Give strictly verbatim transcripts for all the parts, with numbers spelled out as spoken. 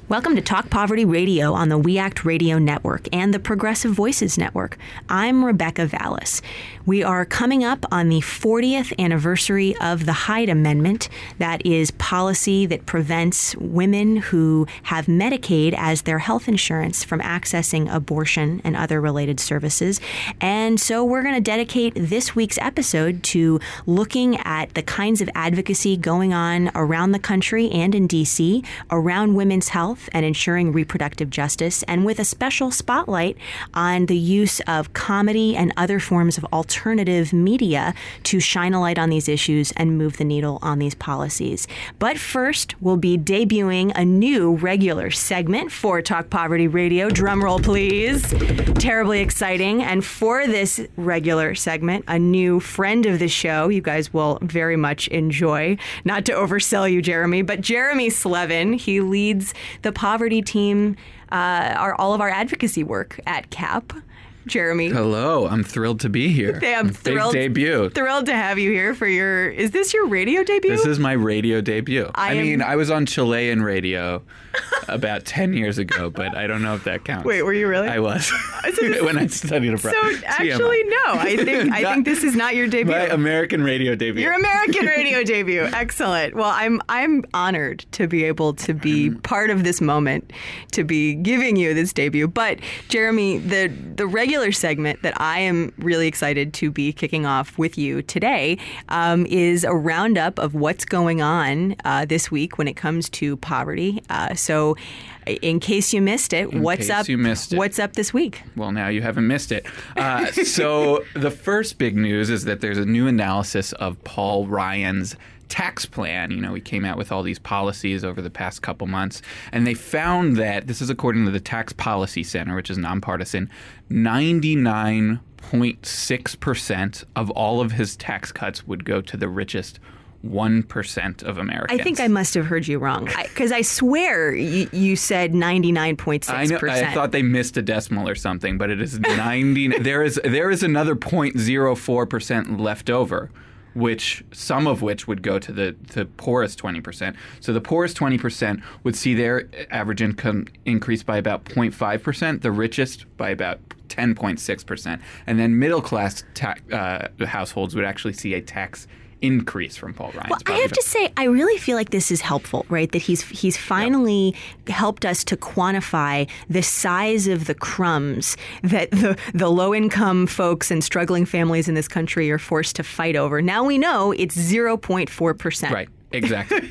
Welcome to Talk Poverty Radio on the We Act Radio Network and the Progressive Voices Network. I'm Rebecca Vallis. We are coming up on the fortieth anniversary of the Hyde Amendment. That is policy that prevents women who have Medicaid as their health insurance from accessing abortion and other related services. And so we're going to dedicate this week's episode to looking at the kinds of advocacy going on around the country and in D C around women's health and ensuring reproductive justice, and with a special spotlight on the use of comedy and other forms of alternative media to shine a light on these issues and move the needle on these policies. But first, we'll be debuting a new regular segment for Talk Poverty Radio. Drum roll, please. Terribly exciting. And for this regular segment, a new friend of the show you guys will very much enjoy. Not to oversell you, Jeremy, but Jeremy Slevin, he leads the poverty team, uh, our all of our advocacy work at C A P. Jeremy. Hello. I'm thrilled to be here. I'm thrilled, Big debut. Thrilled to have you here for your, is this your radio debut? This is my radio debut. I, I am... mean, I was on Chilean radio about ten years ago, but I don't know if that counts. Wait, were you really? I was. when I studied abroad. So actually, no. I think I think this is not your debut. My American radio debut. Your American radio debut. Excellent. Well, I'm I'm honored to be able to be part of this moment, to be giving you this debut. But Jeremy, the the regular segment that I am really excited to be kicking off with you today um, is a roundup of what's going on uh, this week when it comes to poverty. Uh, so, in case you missed it, in what's case up? You missed it. What's up this week? Well, now you haven't missed it. Uh, so the first big news is that there's a new analysis of Paul Ryan's tax plan. You know, he came out with all these policies over the past couple months, and they found that, this is according to the Tax Policy Center, which is nonpartisan, ninety-nine point six percent of all of his tax cuts would go to the richest one percent of Americans. I think I must have heard you wrong, because I, I swear you, you said ninety-nine point six percent. I know. I thought they missed a decimal or something, but it is ninety. there is there is another zero point zero four percent left over, which some of which would go to the, the poorest twenty percent. So the poorest twenty percent would see their average income increase by about zero point five percent, the richest by about ten point six percent. And then middle-class ta- uh, households would actually see a tax increase from Paul Ryan's Well, I have to say, I really feel like this is helpful, right? That he's he's finally yep. helped us to quantify the size of the crumbs that the, the low-income folks and struggling families in this country are forced to fight over. Now we know it's zero point four percent. Right. Exactly.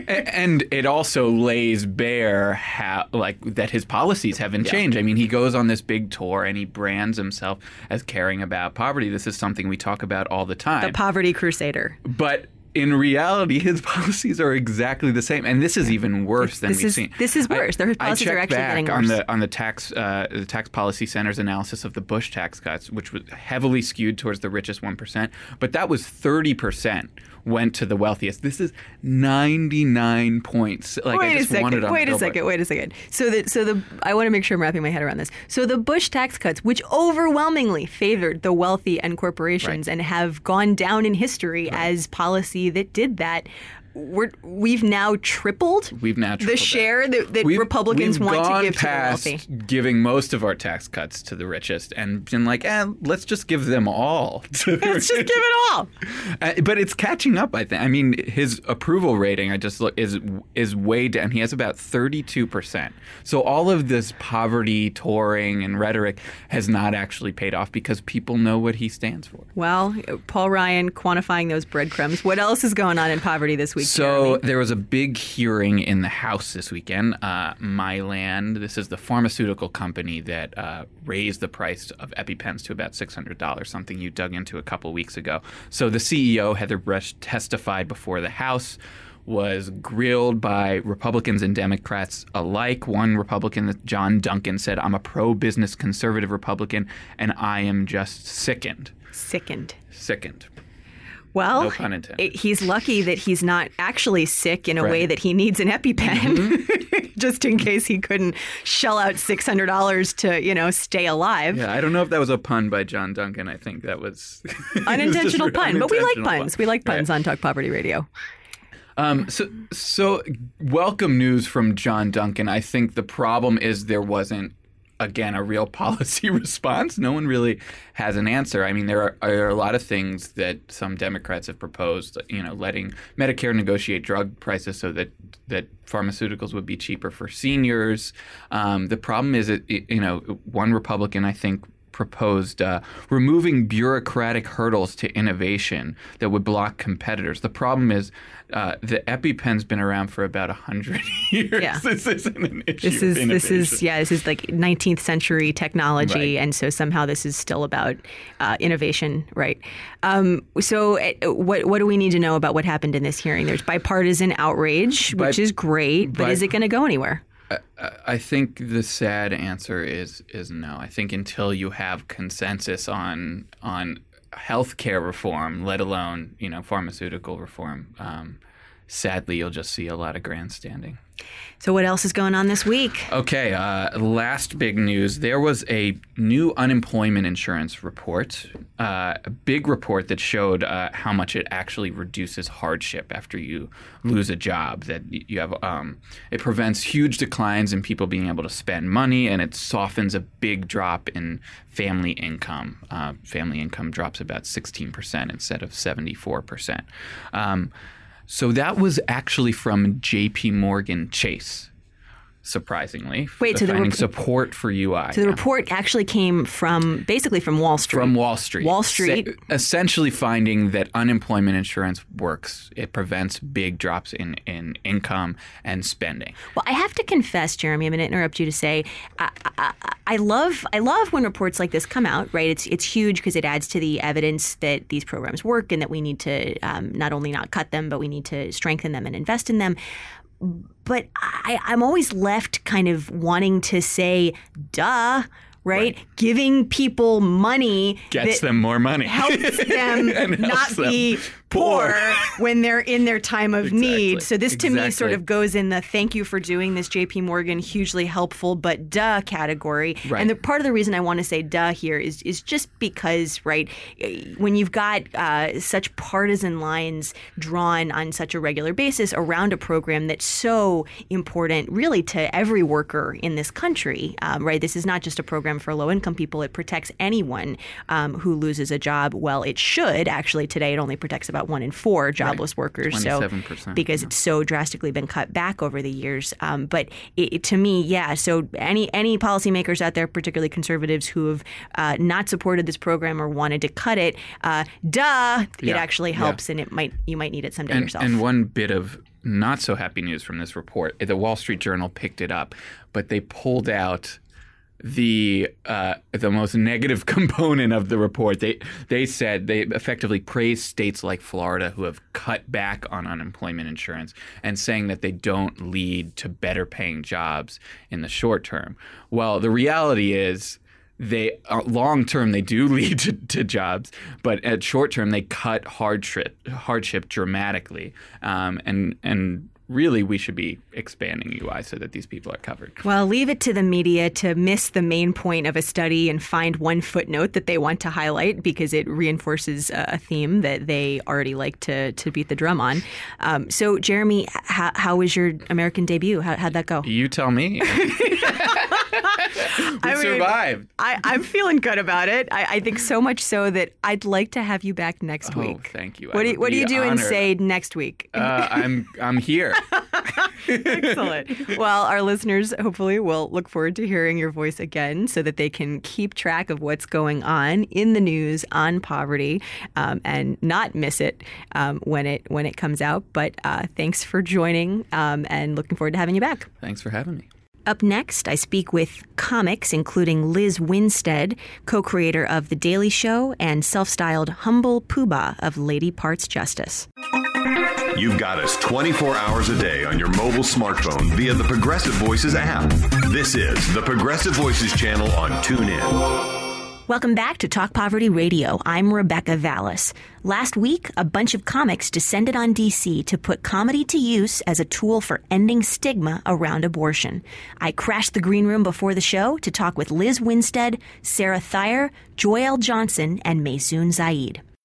And it also lays bare how, like, that his policies haven't yeah. changed. I mean, he goes on this big tour and he brands himself as caring about poverty. This is something we talk about all the time. The poverty crusader. But in reality, his policies are exactly the same, and this is even worse than this we've is, seen. This is worse. Their policies are actually getting worse. I checked back on the on the tax uh, the Tax Policy Center's analysis of the Bush tax cuts, which was heavily skewed towards the richest one percent, but that was thirty percent went to the wealthiest. This is ninety-nine points. Like, wait I just a second. wanted on wait the a second. Wait a second. So the so the I want to make sure I'm wrapping my head around this. So the Bush tax cuts, which overwhelmingly favored the wealthy and corporations, right. and have gone down in history right. as policy that did that. We're, we've now tripled, we've now tripled the share that, that we've, Republicans we've want gone to give past to the wealthy. Giving most of our tax cuts to the richest and been like, eh, let's just give them all. To the let's just give it all. Uh, but it's catching up, I think. I mean, his approval rating, I just look, is is way down. He has about thirty-two percent. So all of this poverty touring and rhetoric has not actually paid off because people know what he stands for. Well, Paul Ryan quantifying those breadcrumbs. What else is going on in poverty this week? So Jeremy? There was a big hearing in the House this weekend. Uh, Mylan, this is the pharmaceutical company that uh, raised the price of EpiPens to about six hundred dollars, something you dug into a couple weeks ago. So the C E O, Heather Bresch, testified before the House, was grilled by Republicans and Democrats alike. One Republican, John Duncan, said, "I'm a pro-business conservative Republican, and I am just sickened." Sickened. Sickened. Well, no pun intended. He's lucky that he's not actually sick in a right. way that he needs an EpiPen, mm-hmm. just in case he couldn't shell out six hundred dollars to, you know, stay alive. Yeah, I don't know if that was a pun by John Duncan. I think that was unintentional was pun, unintentional but we like pun. puns. We like puns right. on Talk Poverty Radio. Um, so, so welcome news from John Duncan. I think the problem is there wasn't, again, a real policy response. No one really has an answer. I mean, there are, are a lot of things that some Democrats have proposed, you know, letting Medicare negotiate drug prices so that that pharmaceuticals would be cheaper for seniors. Um, the problem is, it, it, you know, one Republican, I think, proposed uh, removing bureaucratic hurdles to innovation that would block competitors. The problem is uh, the EpiPen's been around for about one hundred years. Yeah. This isn't an issue This is of this innovation. is yeah this is like nineteenth century technology, Right. and so somehow this is still about uh, innovation, right? Um, so uh, what what do we need to know about what happened in this hearing? There's bipartisan outrage, Bi- which is great, but bi- is it going to go anywhere? I think the sad answer is is no. I think until you have consensus on on healthcare reform, let alone you know pharmaceutical reform, um, sadly you'll just see a lot of grandstanding. So what else is going on this week? Okay, uh, last big news. There was a new unemployment insurance report, uh, a big report that showed uh, how much it actually reduces hardship after you lose a job. That you have, um, it prevents huge declines in people being able to spend money, and it softens a big drop in family income. Uh, family income drops about sixteen percent instead of seventy-four percent. Um, So that was actually from J P Morgan Chase, surprisingly. Wait, so the finding rep- support for U I. So the yeah. report actually came from basically from Wall Street. From Wall Street. Wall Street. Se- essentially finding that unemployment insurance works. It prevents big drops in, in income and spending. Well, I have to confess, Jeremy, I'm going to interrupt you to say I, I, I love I love when reports like this come out, right? It's it's huge because it adds to the evidence that these programs work and that we need to um, not only not cut them, but we need to strengthen them and invest in them. But I, I'm always left kind of wanting to say, duh. Right? Right. Giving people money Gets that them more money. helps them And not helps them be poor poor. when they're in their time of Exactly. need. So this to me sort Exactly. of goes in the thank you for doing this, J P Morgan, hugely helpful, but duh category. Right. And the part of the reason I want to say duh here is is just because, right, when you've got uh, such partisan lines drawn on such a regular basis around a program that's so important really to every worker in this country, um, right? This is not just a program for low-income people. It protects anyone um, who loses a job. Well, it should. Actually, today it only protects about one in four jobless Right. workers. twenty-seven So percent, because yeah. it's so drastically been cut back over the years. Um, but it, it- to me, yeah. So any any policymakers out there, particularly conservatives, who have uh, not supported this program or wanted to cut it, uh, duh, it Yeah. actually Yeah. helps, and it might you might need it someday And, yourself. and one bit of not so happy news from this report, the Wall Street Journal picked it up, but they pulled out the uh, the most negative component of the report. They they said they effectively praised states like Florida who have cut back on unemployment insurance and saying that they don't lead to better paying jobs in the short term. Well, the reality is they uh, long term they do lead to, to jobs, but at short term they cut hardship hardship dramatically, um, and and. Really, we should be expanding U I so that these people are covered. Well, leave it to the media to miss the main point of a study and find one footnote that they want to highlight because it reinforces a theme that they already like to to beat the drum on. Um, so, Jeremy, how, how was your American debut? How, how'd that go? You tell me. We I mean, survived. I, I'm feeling good about it. I, I think so much so that I'd like to have you back next Oh, week. thank you. I What do, would what do you be do and honored. say next week? Uh, I'm I'm here. Excellent. Well, our listeners hopefully will look forward to hearing your voice again so that they can keep track of what's going on in the news on poverty um, and not miss it um, when it when it comes out. But uh, thanks for joining um, and looking forward to having you back. Thanks for having me. Up next, I speak with comics, including Liz Winstead, co-creator of The Daily Show and self-styled Humble Poobah of Lady Parts Justice. You've got us twenty-four hours a day on your mobile smartphone via the Progressive Voices app. This is the Progressive Voices channel on TuneIn. Welcome back to Talk Poverty Radio. I'm Rebecca Vallis. Last week, a bunch of comics descended on D C to put comedy to use as a tool for ending stigma around abortion. I crashed the green room before the show to talk with Liz Winstead, Sarah Thayer, Joy L. Johnson, and Maysoon Zaid.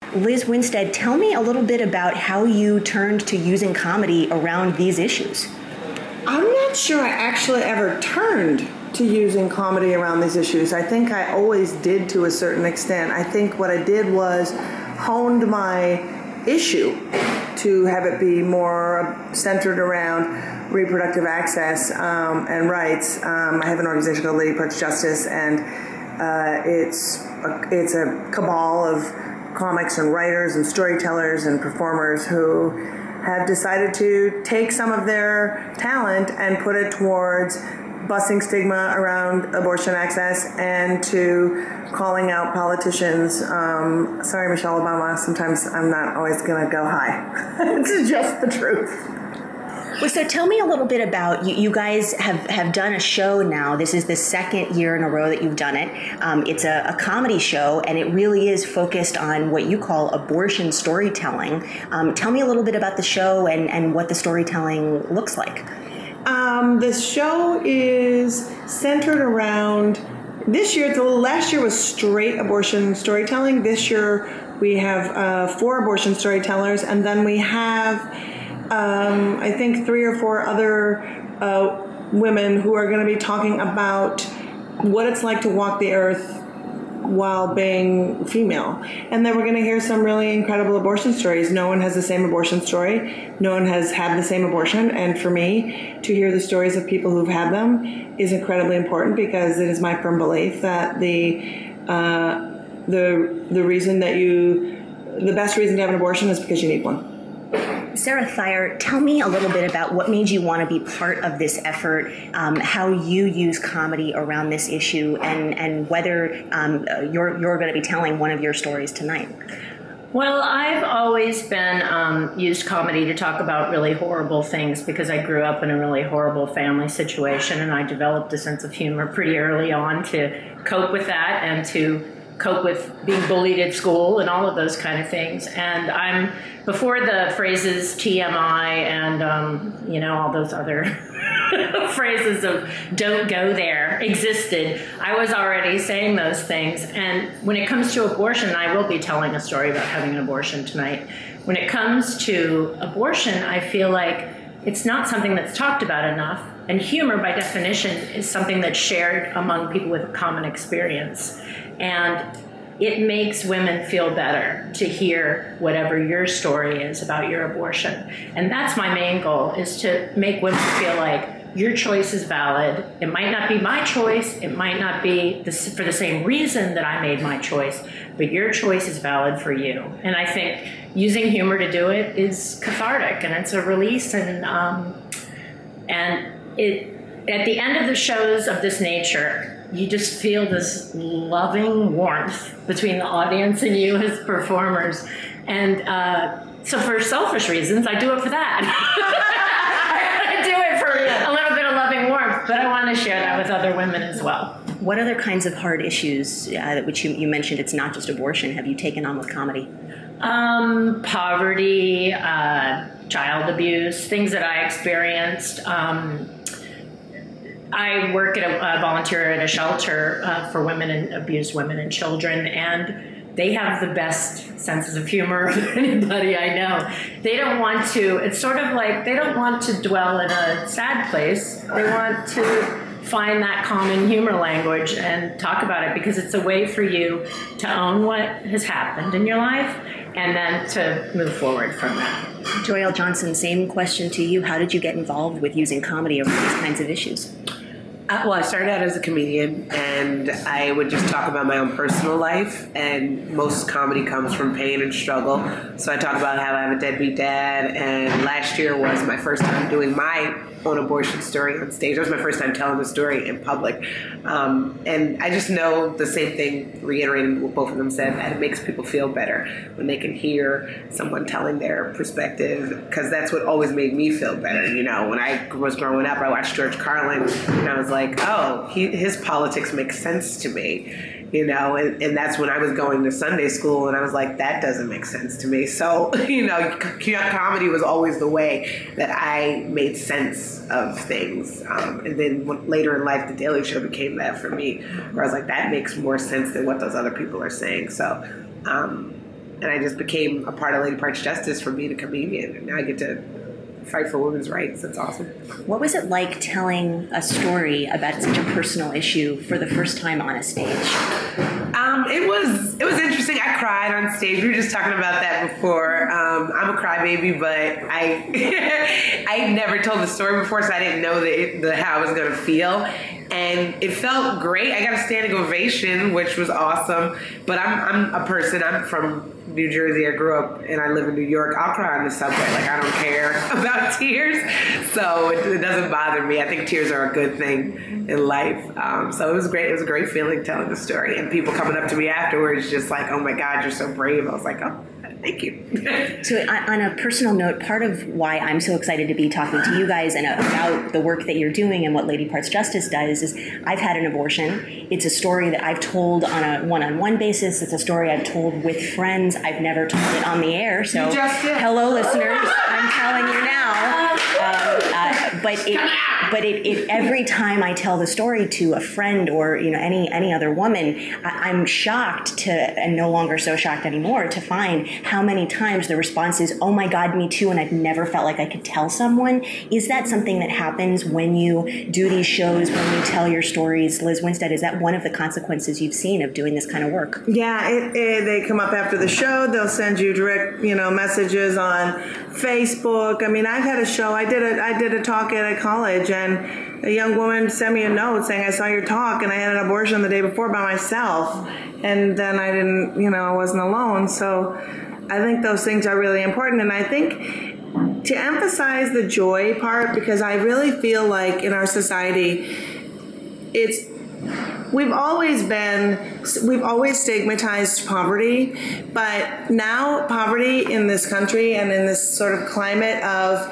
Liz Winstead, tell me a little bit about how you turned to using comedy around these issues. I'm not sure I actually ever turned to using comedy around these issues. I think I always did to a certain extent. I think what I did was honed my issue to have it be more centered around reproductive access um, and rights. Um, I have an organization called Lady Parts Justice, and uh, it's a, it's a cabal of comics and writers and storytellers and performers who have decided to take some of their talent and put it towards busting stigma around abortion access and to calling out politicians. Um, sorry, Michelle Obama, sometimes I'm not always going to go high. It's just the truth. Well, so tell me a little bit about, you, you guys have, have done a show now. This is the second year in a row that you've done it. Um, it's a, a comedy show, and it really is focused on what you call abortion storytelling. Um, tell me a little bit about the show and, and what the storytelling looks like. Um, the show is centered around, this year, the last year was straight abortion storytelling. This year we have uh, four abortion storytellers, and then we have, um, I think, three or four other uh, women who are going to be talking about what it's like to walk the earth while being female. And then we're going to hear some really incredible abortion stories. No one has the same abortion story. No one has had the same abortion. And for me, to hear the stories of people who've had them is incredibly important, because it is my firm belief that the uh, the the reason that you, the best reason to have an abortion is because you need one. Sarah Thayer, tell me a little bit about what made you want to be part of this effort, um, how you use comedy around this issue, and, and whether um, you're, you're going to be telling one of your stories tonight. Well, I've always been um, used comedy to talk about really horrible things, because I grew up in a really horrible family situation, and I developed a sense of humor pretty early on to cope with that and to cope with being bullied at school and all of those kind of things. And I'm, before the phrases T M I and, um, you know, all those other phrases of don't go there existed, I was already saying those things. And when it comes to abortion, I will be telling a story about having an abortion tonight. When it comes to abortion, I feel like it's not something that's talked about enough. And humor, by definition, is something that's shared among people with a common experience. And it makes women feel better to hear whatever your story is about your abortion. And that's my main goal, is to make women feel like your choice is valid. It might not be my choice. It might not be this, for the same reason that I made my choice, but your choice is valid for you. And I think using humor to do it is cathartic, and it's a release. And um, and it at the end of the shows of this nature, you just feel this loving warmth between the audience and you as performers. And uh, so for selfish reasons, I do it for that. I do it for a little bit of loving warmth, but I want to share that with other women as well. What other kinds of hard issues, uh, which you, you mentioned, it's not just abortion, have you taken on with comedy? Um, poverty, uh, child abuse, things that I experienced. Um, I work at a uh, volunteer at a shelter uh, for women and abused women and children, and they have the best senses of humor of anybody I know. They don't want to, it's sort of like they don't want to dwell in a sad place. They want to find that common humor language and talk about it, because it's a way for you to own what has happened in your life and then to move forward from that. Joy L. Johnson, same question to you. How did you get involved with using comedy over these kinds of issues? Uh, well, I started out as a comedian, and I would just talk about my own personal life, and most comedy comes from pain and struggle. So I talk about how I have a deadbeat dad, and last year was my first time doing my own abortion story on stage. That was my first time telling the story in public. Um, and I just know the same thing, reiterating what both of them said, that it makes people feel better when they can hear someone telling their perspective, because that's what always made me feel better. You know, when I was growing up, I watched George Carlin, and I was like, oh, he, his politics make sense to me. You know, and, and that's when I was going to Sunday school, and I was like, that doesn't make sense to me. So, you know, comedy was always the way that I made sense of things. Um, and then when, later in life, The Daily Show became that for me, where I was like, that makes more sense than what those other people are saying. So, um, and I just became a part of Lady Parts Justice from being a comedian, and now I get to fight for women's rights. That's awesome. What was it like telling a story about such a personal issue for the first time on a stage? Um, it was it was interesting. I cried on stage. We were just talking about that before. Um, I'm a crybaby, but I I never told the story before, so I didn't know the, the how I was going to feel. And it felt great. I got a standing ovation, which was awesome. But I'm I'm a person. I'm from New Jersey. I grew up and I live in New York. I'll cry on the subway. Like, I don't care about tears. So it, it doesn't bother me. I think tears are a good thing in life. Um, so it was great. It was a great feeling telling the story. And people coming up to me afterwards just like, oh my God, you're so brave. I was like, oh, thank you. So on a personal note, part of why I'm so excited to be talking to you guys and about the work that you're doing and what Lady Parts Justice does is I've had an abortion. It's a story that I've told on a one-on-one basis. It's a story I've told with friends. I've never told it on the air. So hello, listeners. I'm telling you now. Um, uh, but it, but it, it, every time I tell the story to a friend or you know any any other woman, I, I'm shocked to, and no longer so shocked anymore, to find how many times the response is, oh my God, me too, and I've never felt like I could tell someone. Is that something that happens when you do these shows, when you tell your stories? Liz Winstead, is that one of the consequences you've seen of doing this kind of work? Yeah, it, it, they come up after the show. They'll send you direct, you know, messages on Facebook. I mean, I've had a show. I did a I did a talk at a college, and a young woman sent me a note saying, I saw your talk, and I had an abortion the day before by myself, and then I didn't, you know, I wasn't alone. So I think those things are really important, and I think to emphasize the joy part, because I really feel like in our society, it's we've always been, we've always stigmatized poverty, but now poverty in this country and in this sort of climate of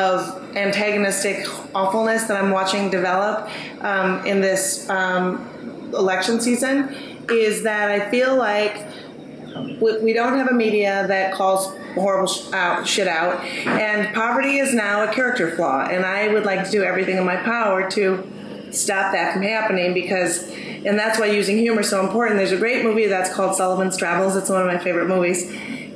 of antagonistic awfulness that I'm watching develop um, in this um, election season is that I feel like we, we don't have a media that calls horrible sh- out, shit out, and poverty is now a character flaw, and I would like to do everything in my power to stop that from happening, because, and that's why using humor is so important. There's a great movie that's called Sullivan's Travels. It's one of my favorite movies.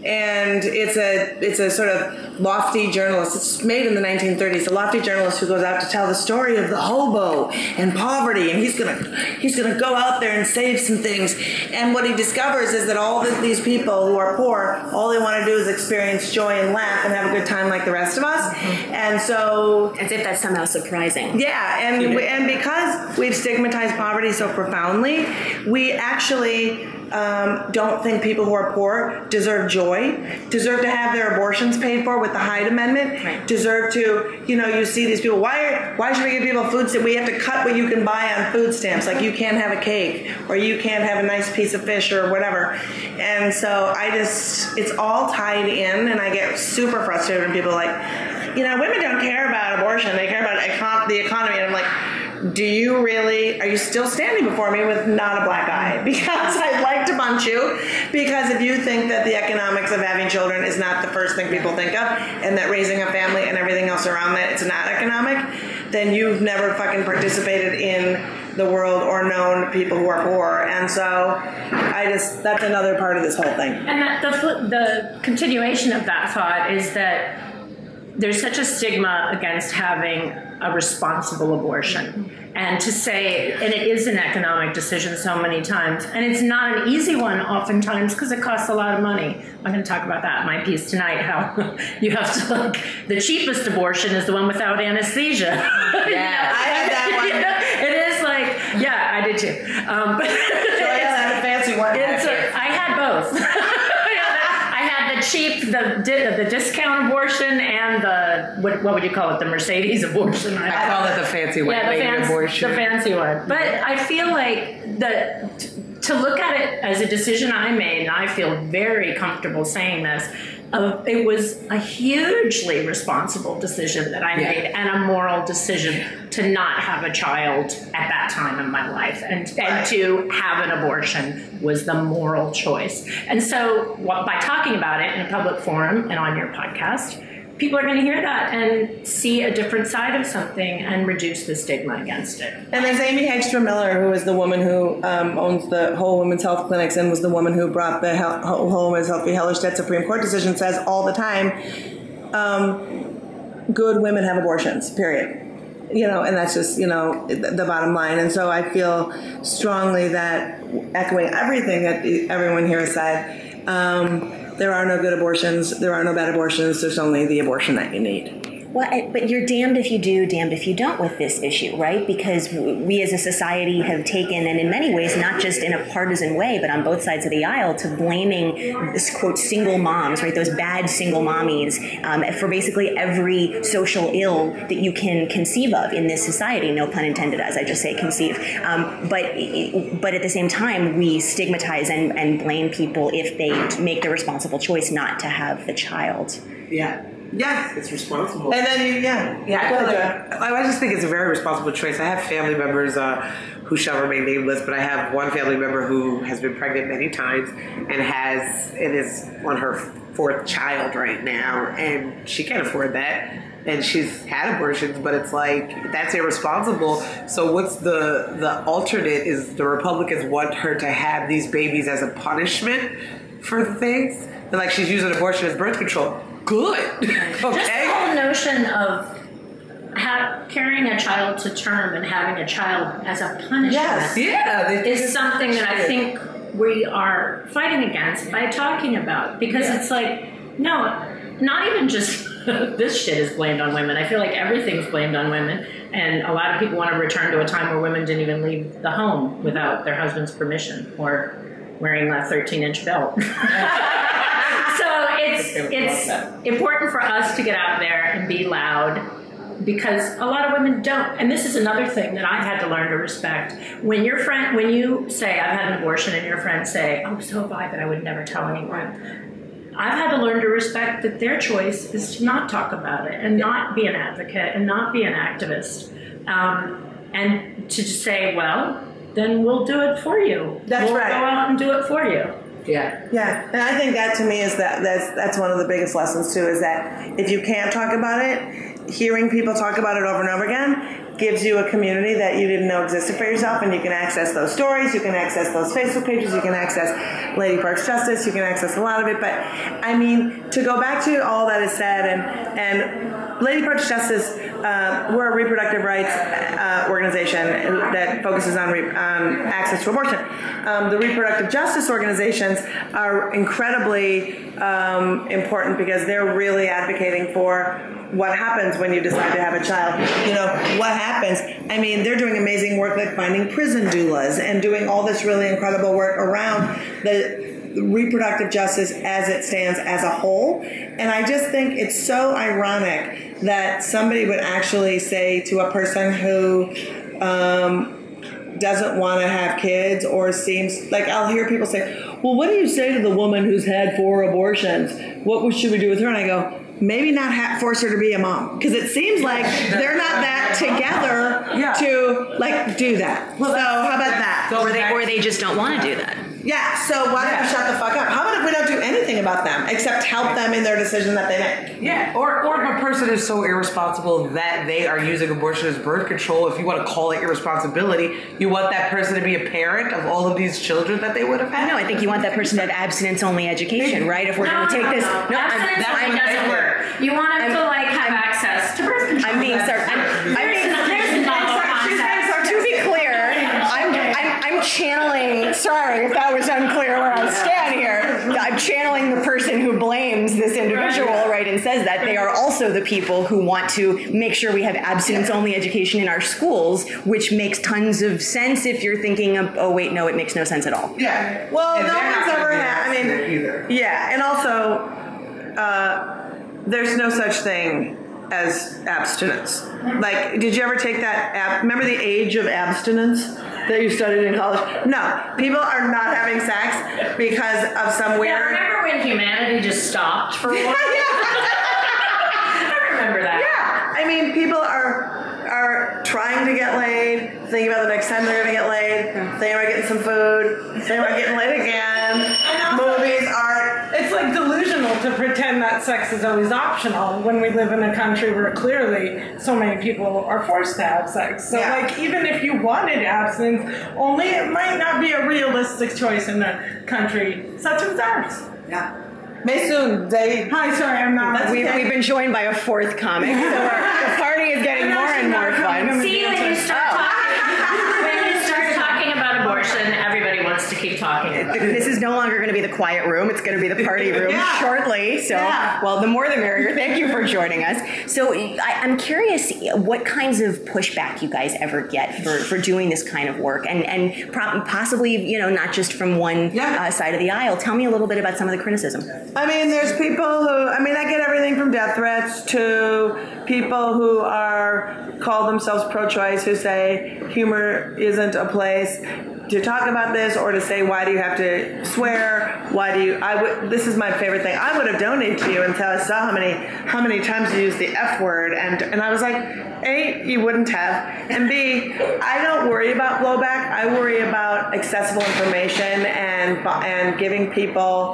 And it's a it's a sort of lofty journalist. It's made in the nineteen thirties. A lofty journalist who goes out to tell the story of the hobo and poverty, and he's gonna he's gonna go out there and save some things. And what he discovers is that all the, these people who are poor, all they want to do is experience joy and laugh and have a good time like the rest of us. Mm-hmm. And so, as if that's somehow surprising. Yeah, and and because we've stigmatized poverty so profoundly, we actually um, don't think people who are poor deserve joy, deserve to have their abortions paid for with the Hyde Amendment, right. deserve to, you know, you see these people, why are, why should we give people food stamps? We have to cut what you can buy on food stamps, like you can't have a cake, or you can't have a nice piece of fish or whatever. And so I just, it's all tied in, and I get super frustrated when people are like, you know, women don't care about abortion, they care about econ- the economy, and I'm like, do you really, are you still standing before me with not a black eye? Because I'd like to punch you, because if you think that the economics of having children is not the first thing people think of, and that raising a family and everything else around that, it's not economic, then you've never fucking participated in the world or known people who are poor. And so I just, that's another part of this whole thing. And that the, the continuation of that thought is that there's such a stigma against having a responsible abortion. And to say, and it is an economic decision so many times, and it's not an easy one oftentimes because it costs a lot of money. I'm going to talk about that in my piece tonight, how you have to, like, the cheapest abortion is the one without anesthesia. Yeah, you know, I had that one. You know, it is like, yeah, I did too. Um, but so I had a fancy one. It's a, I had both. The cheap, the the discount abortion, and the what, what would you call it? The Mercedes abortion. I, I call it the fancy white yeah, lady fancy, abortion. The fancy one. But I feel like the to look at it as a decision I made, and I feel very comfortable saying this. Uh, it was a hugely responsible decision that I made, yeah. and a moral decision to not have a child at that time in my life, and, and to have an abortion was the moral choice. And so, what, by talking about it in a public forum and on your podcast, people are going to hear that and see a different side of something and reduce the stigma against it. And there's Amy Hagstrom Miller, who is the woman who um, owns the Whole Women's Health Clinics and was the woman who brought the Hel- Whole Women's Health v. Hellerstedt Supreme Court decision, says all the time, um, good women have abortions, period. You know, and that's just, you know, the bottom line. And so I feel strongly that, echoing everything that everyone here has said, um, there are no good abortions, there are no bad abortions, there's only the abortion that you need. Well, but you're damned if you do, damned if you don't with this issue, right? Because we as a society have taken, and in many ways, not just in a partisan way, but on both sides of the aisle, to blaming this, quote, single moms, right? Those bad single mommies um, for basically every social ill that you can conceive of in this society, no pun intended, as I just say conceive. Um, but but at the same time, we stigmatize and, and blame people if they make the responsible choice not to have the child. Yeah. Yes, it's responsible. And then, you, yeah. Yeah, I, feel like, I just think it's a very responsible choice. I have family members uh, who shall remain nameless, but I have one family member who has been pregnant many times and has and is on her fourth child right now, and she can't afford that. And she's had abortions, but it's like, that's irresponsible. So what's the, the alternate is the Republicans want her to have these babies as a punishment for things. And like, she's using abortion as birth control. Good. Okay. Just the whole notion of have, carrying a child to term and having a child as a punishment yes. yeah, is something that I think we are fighting against by talking about. Because yeah. it's like, no, not even just this shit is blamed on women. I feel like everything's blamed on women. And a lot of people want to return to a time where women didn't even leave the home without their husband's permission or wearing a thirteen-inch belt. So it's it's important for us to get out there and be loud, because a lot of women don't. And this is another thing that I've had to learn to respect. When your friend, when you say I've had an abortion, and your friends say, "Oh, so have I, but I would never tell anyone." I've had to learn to respect that their choice is to not talk about it and not be an advocate and not be an activist, um, and to just say, "Well, then we'll do it for you. That's we'll right. Go out and do it for you." Yeah. Yeah. And I think that to me is that that's that's one of the biggest lessons too, is that if you can't talk about it, hearing people talk about it over and over again gives you a community that you didn't know existed for yourself, and you can access those stories, you can access those Facebook pages, you can access Lady Parks Justice, you can access a lot of it. But I mean, to go back to all that is said, and and Lady Parks Justice, uh, we're a reproductive rights uh, organization that focuses on, re- on access to abortion. Um, the reproductive justice organizations are incredibly um, important because they're really advocating for what happens when you decide to have a child. You know, what happens? I mean, they're doing amazing work like finding prison doulas and doing all this really incredible work around the reproductive justice as it stands as a whole. And I just think it's so ironic that somebody would actually say to a person who um, doesn't want to have kids, or seems like, I'll hear people say, well, what do you say to the woman who's had four abortions? What should we do with her? And I go, maybe not ha- force her to be a mom, because it seems like they're not that together yeah. to like do that. Well, so how about that? Or they, or they just don't want to do that. Yeah, so why don't yeah. we shut the fuck up? How about if we don't do anything about them except help them in their decision that they make? Yeah, or or if a person is so irresponsible that they are using abortion as birth control, if you want to call it irresponsibility, you want that person to be a parent of all of these children that they would have had? No, I think you want that person to have abstinence-only education, right? If we're no, going to take no, this... No, no abstinence I'm, only I'm, doesn't work. You want them I'm, to, like, have I'm, access to birth control. I'm being sorry. I'm, I'm being... There's novel concept. To be clear, I'm, I'm, I'm channeling... Sorry if that was unclear where I stand here. I'm channeling the person who blames this individual, right, and says that they are also the people who want to make sure we have abstinence-only education in our schools, which makes tons of sense if you're thinking of, oh, wait, no, it makes no sense at all. Yeah. Well, and no one's ever had... I mean, either. Yeah, and also, uh, there's no such thing as abstinence. Like, did you ever take that ab- remember the age of abstinence that you studied in college? No, people are not having sex because of some weird... Yeah, remember when humanity just stopped for a while? I remember that. Yeah, I mean, people are are trying to get laid, thinking about the next time they're going to get laid, thinking about getting some food, thinking about getting laid again. Movies, art. It's like delusional to pretend that sex is always optional when we live in a country where clearly so many people are forced to have sex. So, Yeah. like, even if you wanted abstinence, only it might not be a realistic choice in a country such as ours. Yeah. May soon, they. Hi, sorry, I'm not. We've, we've been joined by a fourth comic, so our, the party is getting more and more fun. See, when you start talking, when you start talking about abortion, everybody wants to keep talking about it. This is no longer going to be the quiet room. It's going to be the party room Yeah. shortly. So, Yeah. well, the more the merrier. Thank you for joining us. So, I, I'm curious what kinds of pushback you guys ever get for, for doing this kind of work, and and pro- possibly, you know, not just from one Yeah. uh, side of the aisle. Tell me a little bit about some of the criticism. I mean, there's people who, I mean, I get everything from death threats to people who are, call themselves pro-choice, who say humor isn't a place to talk about this, or to say, why do you have to swear? Why do you, I would, this is my favorite thing. I would have donated to you until I saw how many, how many times you use the F word. And, and I was like, A, you wouldn't have. And B, I don't worry about blowback. I worry about accessible information and, and giving people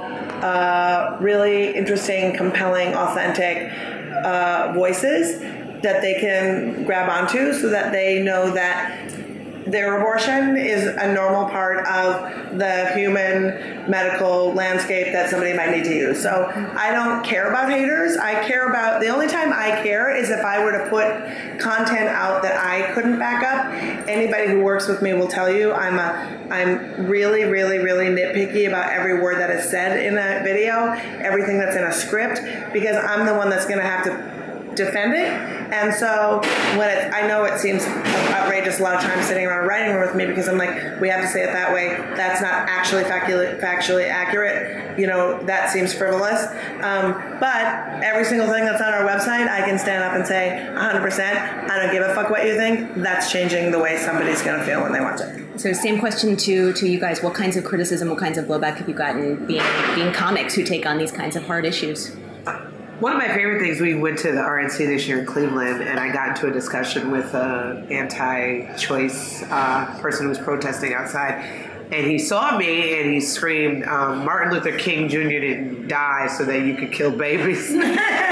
uh, really interesting, compelling, authentic uh, voices that they can grab onto, so that they know that their abortion is a normal part of the human medical landscape that somebody might need to use. So I don't care about haters. I care about, the only time I care is if I were to put content out that I couldn't back up. Anybody who works with me will tell you I'm a I'm really, really, really nitpicky about every word that is said in a video, everything that's in a script, because I'm the one that's going to have to defend it. And so when it, I know it seems outrageous a lot of times sitting around a writing room with me, because I'm like, we have to say it that way. That's not actually factually, factually accurate. You know, that seems frivolous. Um, but every single thing that's on our website, I can stand up and say one hundred percent, I don't give a fuck what you think. That's changing the way somebody's going to feel when they watch it. So, same question to to you guys. What kinds of criticism, what kinds of blowback have you gotten being being comics who take on these kinds of hard issues? One of my favorite things, we went to the R N C this year in Cleveland, and I got into a discussion with an anti-choice uh, person who was protesting outside. And he saw me and he screamed, um, Martin Luther King Junior didn't die so that you could kill babies. And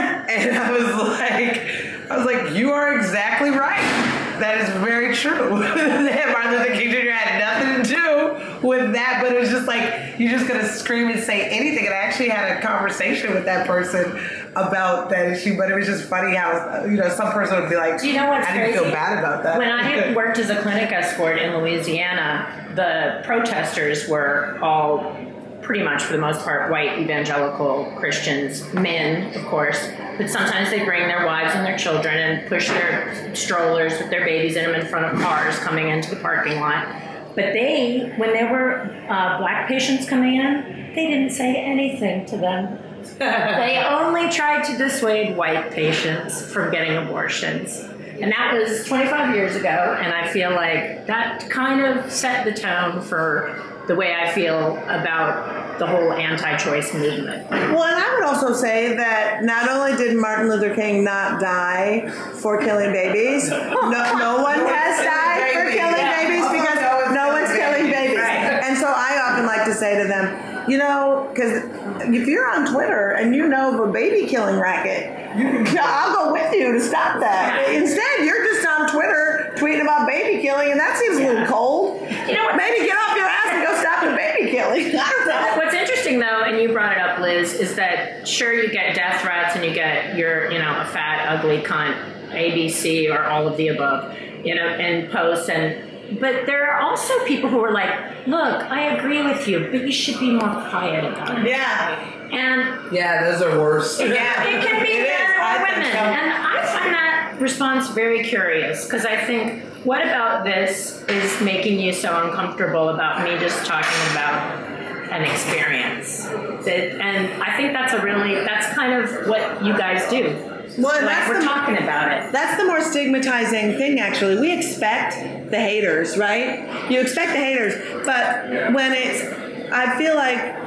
I was like, I was like, you are exactly right. That is very true. Martin Luther King Junior had nothing to do with that, but it was just like, you're just going to scream and say anything. And I actually had a conversation with that person about that issue, but it was just funny how, you know, some person would be like, Do you know what's I didn't crazy? feel bad about that. When I worked as a clinic escort in Louisiana, the protesters were all pretty much, for the most part, white evangelical Christians, men, of course, but sometimes they bring their wives and their children and push their strollers with their babies in them in front of cars coming into the parking lot. But they, when there were uh, black patients coming in, they didn't say anything to them. They only tried to dissuade white patients from getting abortions. And that was twenty-five years ago, and I feel like that kind of set the tone for the way I feel about the whole anti-choice movement. Well, and I would also say that not only did Martin Luther King not die for killing babies, no, no one has died for killing babies because no one's killing babies. And so I often like to say to them, you know, because if you're on Twitter and you know of a baby killing racket, I'll go with you to stop that. Instead, you're just on Twitter tweeting about baby killing, and that seems a little cold. You know what? Maybe get off your ass and go stop the baby killing. I don't know. What's interesting, though, and you brought it up, Liz, is that sure you get death threats and you get you're, you know, a fat, ugly cunt, A B C, or all of the above, you know, and posts and. But there are also people who are like, look, I agree with you, but you should be more quiet about it. Yeah. And Yeah, those are worse. yeah, it can be It men is. or I think women. so. And I find that response very curious, because I think, what about this is making you so uncomfortable about me just talking about an experience? That, and I think that's a really, that's kind of what you guys do. Well, Like, that's we're the- talking about it. That's the more stigmatizing thing, actually. We expect the haters, right? You expect the haters, but when it's, I feel like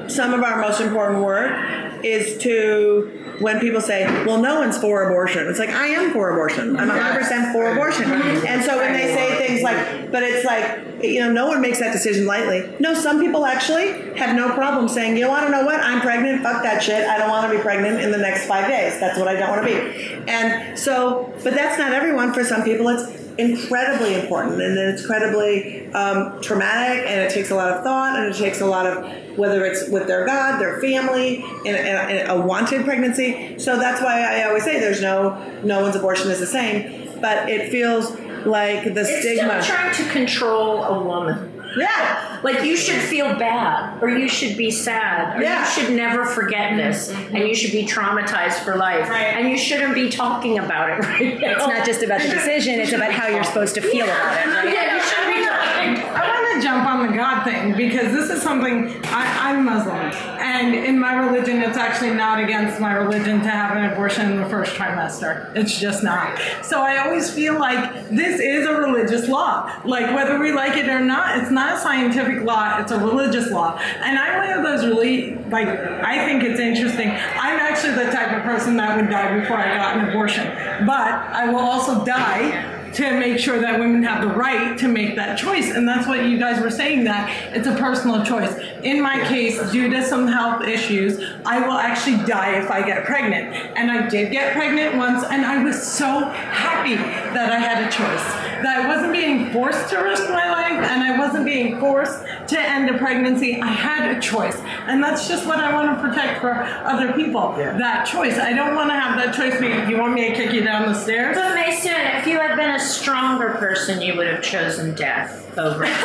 some of our most important work is to, when people say, well, no one's for abortion. It's like, I am for abortion. I'm one hundred percent for abortion. And so when they say things like, but it's like, you know, no one makes that decision lightly. No, some people actually have no problem saying, you want to know what? I'm pregnant. Fuck that shit. I don't want to be pregnant in the next five days. That's what I don't want to be. And so, but that's not everyone. For some people, it's incredibly important, and it's incredibly um, traumatic, and it takes a lot of thought, and it takes a lot of, whether it's with their God, their family, in a, in a wanted pregnancy. So that's why I always say there's no, no one's abortion is the same, but it feels like the it's stigma. It's still trying to control a woman. Yeah. Like, you should feel bad, or you should be sad, or yeah. you should never forget this, mm-hmm. and you should be traumatized for life, right. and you shouldn't be talking about it right now. It's not just about the decision, it's about how you're supposed to feel yeah. about it. Right? Yeah, you shouldn't be talking. I want to jump on the God thing, because this is something, I, I'm Muslim, and in my religion, it's actually not against my religion to have an abortion in the first trimester. It's just not. So I always feel like this is a religious law. Like, whether we like it or not, it's not a scientific law, it's a religious law. And I'm one of those really, like, I think it's interesting. I'm actually the type of person that would die before I got an abortion. But I will also die to make sure that women have the right to make that choice. And that's what you guys were saying, that it's a personal choice. In my case, due to some health issues, I will actually die if I get pregnant. And I did get pregnant once, and I was so happy that I had a choice. That I wasn't being forced to risk my life, and I wasn't being forced to end a pregnancy. I had a choice. And that's just what I want to protect for other people, yeah. that choice. I don't want to have that choice be, you want me to kick you down the stairs? But Mason, if you had been a stronger person, you would have chosen death over it. That's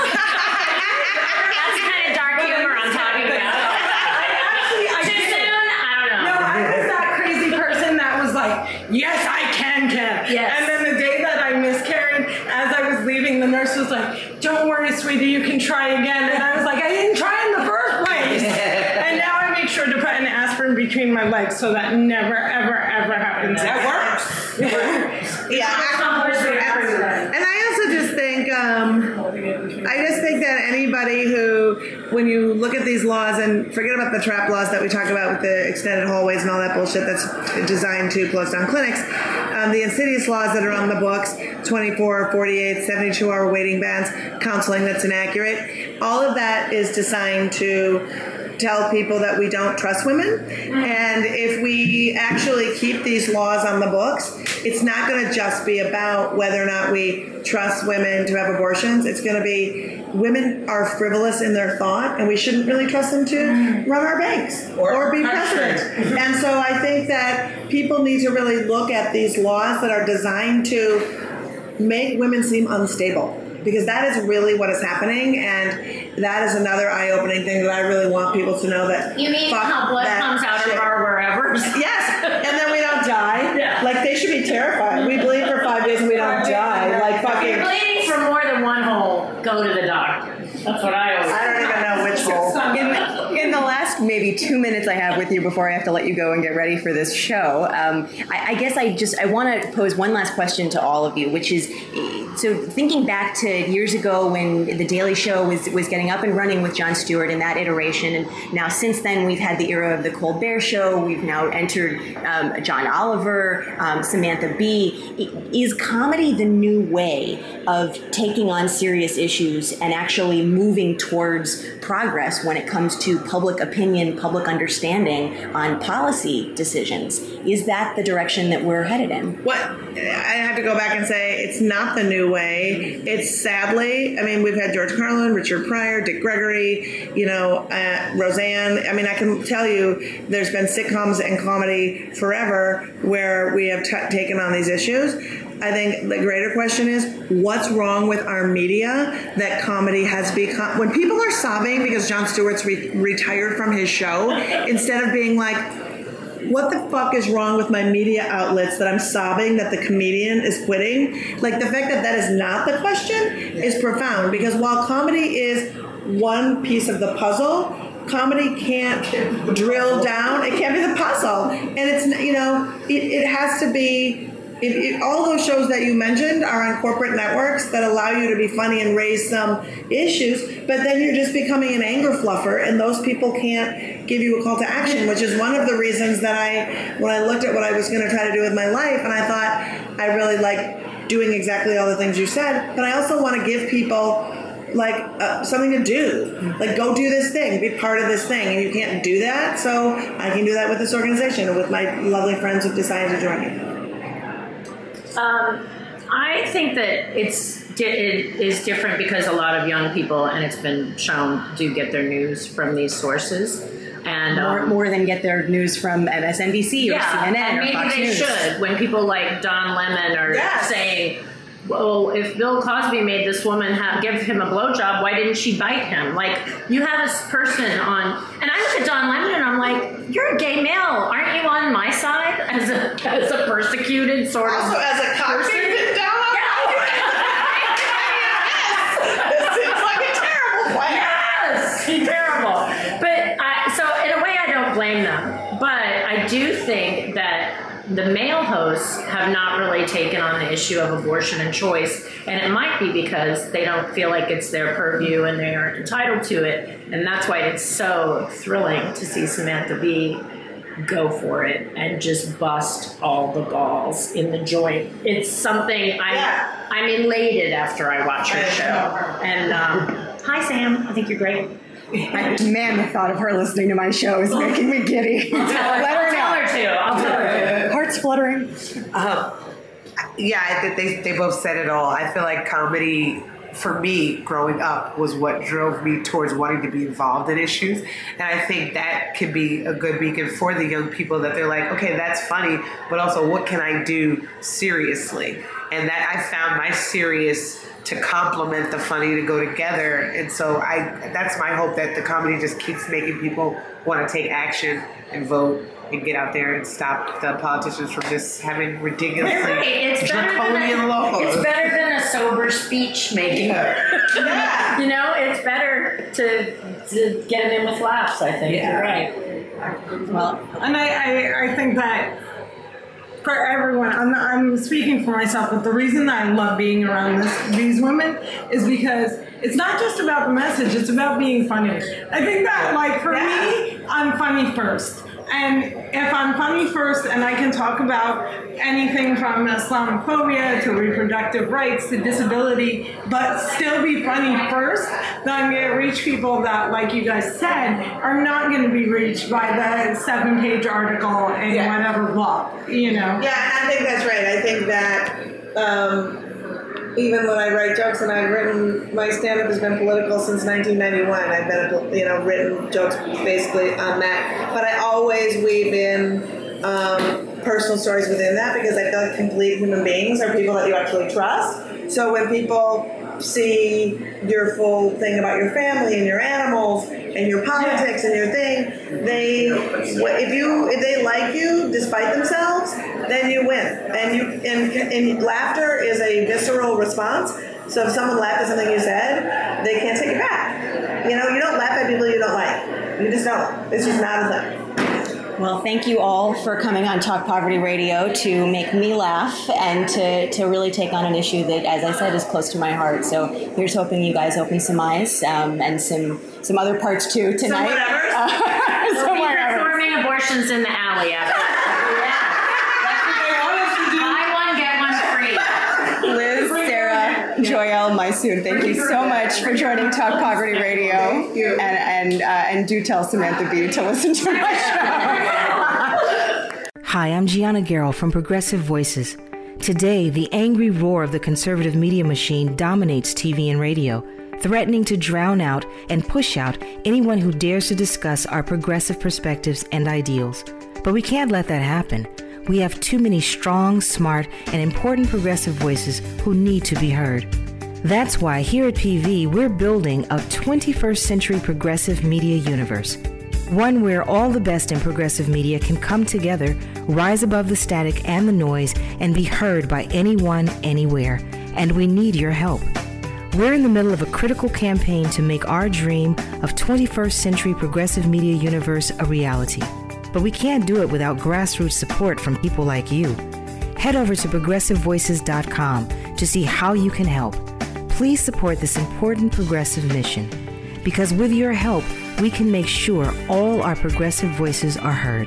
the kind of dark humor I'm talking about. Actually, I Too soon? I don't know. No, I was that crazy person that was like, yes, I can, can. Yes. And then the day that I miscarried, as I was leaving, the nurse was like, don't worry, sweetie, you can try again. And I was like, I didn't try in the first place. And now I make sure to put an aspirin between my legs so that never, ever, ever happens. That works. Yeah. And I also just think, um, I just think that anybody who, when you look at these laws, and forget about the trap laws that we talk about with the extended hallways and all that bullshit that's designed to close down clinics, um, the insidious laws that are on the books, twenty-four, forty-eight, seventy-two hour waiting bans, counseling that's inaccurate, all of that is designed to tell people that we don't trust women. And if we actually keep these laws on the books, it's not going to just be about whether or not we trust women to have abortions. It's going to be women are frivolous in their thought, and we shouldn't really trust them to run our banks or, or be president. And so I think that people need to really look at these laws that are designed to make women seem unstable, because that is really what is happening, and that is another eye-opening thing that I really want people to know. That you mean how blood comes out shit. Of our wherever? Yes, and then we don't die. Yeah. Like, they should be terrified. We bleed for five days and we don't die. Like, fucking. If you're bleeding for more than one hole, go to the doctor. That's what I always. I don't even know which hole. In the, in the last maybe two minutes I have with you before I have to let you go and get ready for this show, um, I, I guess I just I want to pose one last question to all of you, which is, so thinking back to years ago when The Daily Show was was getting up and running with Jon Stewart in that iteration, and now since then we've had the era of the Colbert Show. We've now entered um, John Oliver, um, Samantha Bee. Is comedy the new way of taking on serious issues and actually moving towards progress when it comes to public opinion, public understanding on policy decisions? Is that the direction that we're headed in? What I have to go back and say, it's not the new way. It's sadly, I mean, we've had George Carlin, Richard Pryor, Dick Gregory, you know, uh, Roseanne. I mean, I can tell you there's been sitcoms and comedy forever where we have t- taken on these issues. I think the greater question is, what's wrong with our media that comedy has become... When people are sobbing because Jon Stewart's re- retired from his show, instead of being like, what the fuck is wrong with my media outlets that I'm sobbing that the comedian is quitting? Like, the fact that that is not the question is profound, because while comedy is one piece of the puzzle, comedy can't drill down. It can't be the puzzle. And it's, you know, it, it has to be... It, it, all those shows that you mentioned are on corporate networks that allow you to be funny and raise some issues, but then you're just becoming an anger fluffer, and those people can't give you a call to action, which is one of the reasons that I, when I looked at what I was going to try to do with my life, and I thought I really like doing exactly all the things you said, but I also want to give people like uh, something to do, like go do this thing, be part of this thing, and you can't do that, so I can do that with this organization and with my lovely friends who've decided to join me. Um, I think that it's it is different because a lot of young people, and it's been shown, do get their news from these sources, and more, um, more than get their news from M S N B C or yeah, C N N and or maybe Fox they News. should. When people like Don Lemon are Yes. saying, well, if Bill Cosby made this woman have, give him a blowjob, why didn't she bite him? Like, you have this person on, and I look at Don Lemon and I'm like, you're a gay male. Aren't you on my side as a, as a persecuted sort of Also, as a person? cockpit down. This seems like a terrible plan. Yes, terrible. But I, so in a way, I don't blame them. But I do think that the male hosts have not really taken on the issue of abortion and choice, and it might be because they don't feel like it's their purview and they aren't entitled to it, and that's why it's so thrilling to see Samantha Bee go for it and just bust all the balls in the joint. It's something I, Yeah. I'm elated after I watch her show. And um, hi, Sam. I think you're great. Man, the thought of her listening to my show is making me giddy. I'll tell her, Let her I'll tell know. her to. I'll tell her to. Heart's fluttering. Um, yeah, I think they, they both said it all. I feel like comedy, for me, growing up, was what drove me towards wanting to be involved in issues. And I think that could be a good beacon for the young people, that they're like, okay, that's funny, but also what can I do seriously? And that I found my serious to complement the funny, to go together. And so I that's my hope, that the comedy just keeps making people want to take action and vote and get out there and stop the politicians from just having ridiculously Right. It's better draconian than a, laws. It's better than a sober speech making. Yeah. You know, it's better to to get them in with laughs, I think. Yeah. You're right. Well, and I, I, I think that for everyone, I'm, I'm speaking for myself, but the reason that I love being around this, these women is because it's not just about the message, it's about being funny. I think that, like, for me, I'm funny first. And if I'm funny first and I can talk about anything from Islamophobia to reproductive rights to disability, but still be funny first, then I'm going to reach people that, like you guys said, are not going to be reached by the seven-page article in Yeah. whatever blog, you know? Yeah, and I think that's right. I think that um, even when I write jokes, and I've written, my stand-up has been political since nineteen ninety-one. I've been, you know, written jokes basically on that. But I always weave in um, personal stories within that, because I feel like complete human beings are people that you actually trust. So when people see your full thing about your family and your animals and your politics and your thing, they, if you, if they like you despite themselves, then you win. And you, and, and laughter is a visceral response. So if someone laughed at something you said, they can't take it back. You know, you don't laugh at people you don't like. You just don't. It's just not a thing. Well, thank you all for coming on Talk Poverty Radio to make me laugh and to, to really take on an issue that, as I said, is close to my heart. So here's hoping you guys open some eyes um, and some some other parts too tonight. Some whatevers. Uh, We'll some be whatevers. performing abortions in the alley after. Buy one, get one free. Liz, Sarah, Joelle, Mysoon, thank you so much for joining Talk Poverty Radio. Thank you. And and uh, and do tell Samantha Bee to listen to my show. Hi, I'm Gianna Garrell from Progressive Voices. Today, the angry roar of the conservative media machine dominates T V and radio, threatening to drown out and push out anyone who dares to discuss our progressive perspectives and ideals. But we can't let that happen. We have too many strong, smart, and important progressive voices who need to be heard. That's why here at P V, we're building a twenty-first century progressive media universe. One where all the best in progressive media can come together, rise above the static and the noise, and be heard by anyone, anywhere. And we need your help. We're in the middle of a critical campaign to make our dream of twenty-first century progressive media universe a reality. But we can't do it without grassroots support from people like you. Head over to progressive voices dot com to see how you can help. Please support this important progressive mission, because with your help, we can make sure all our progressive voices are heard.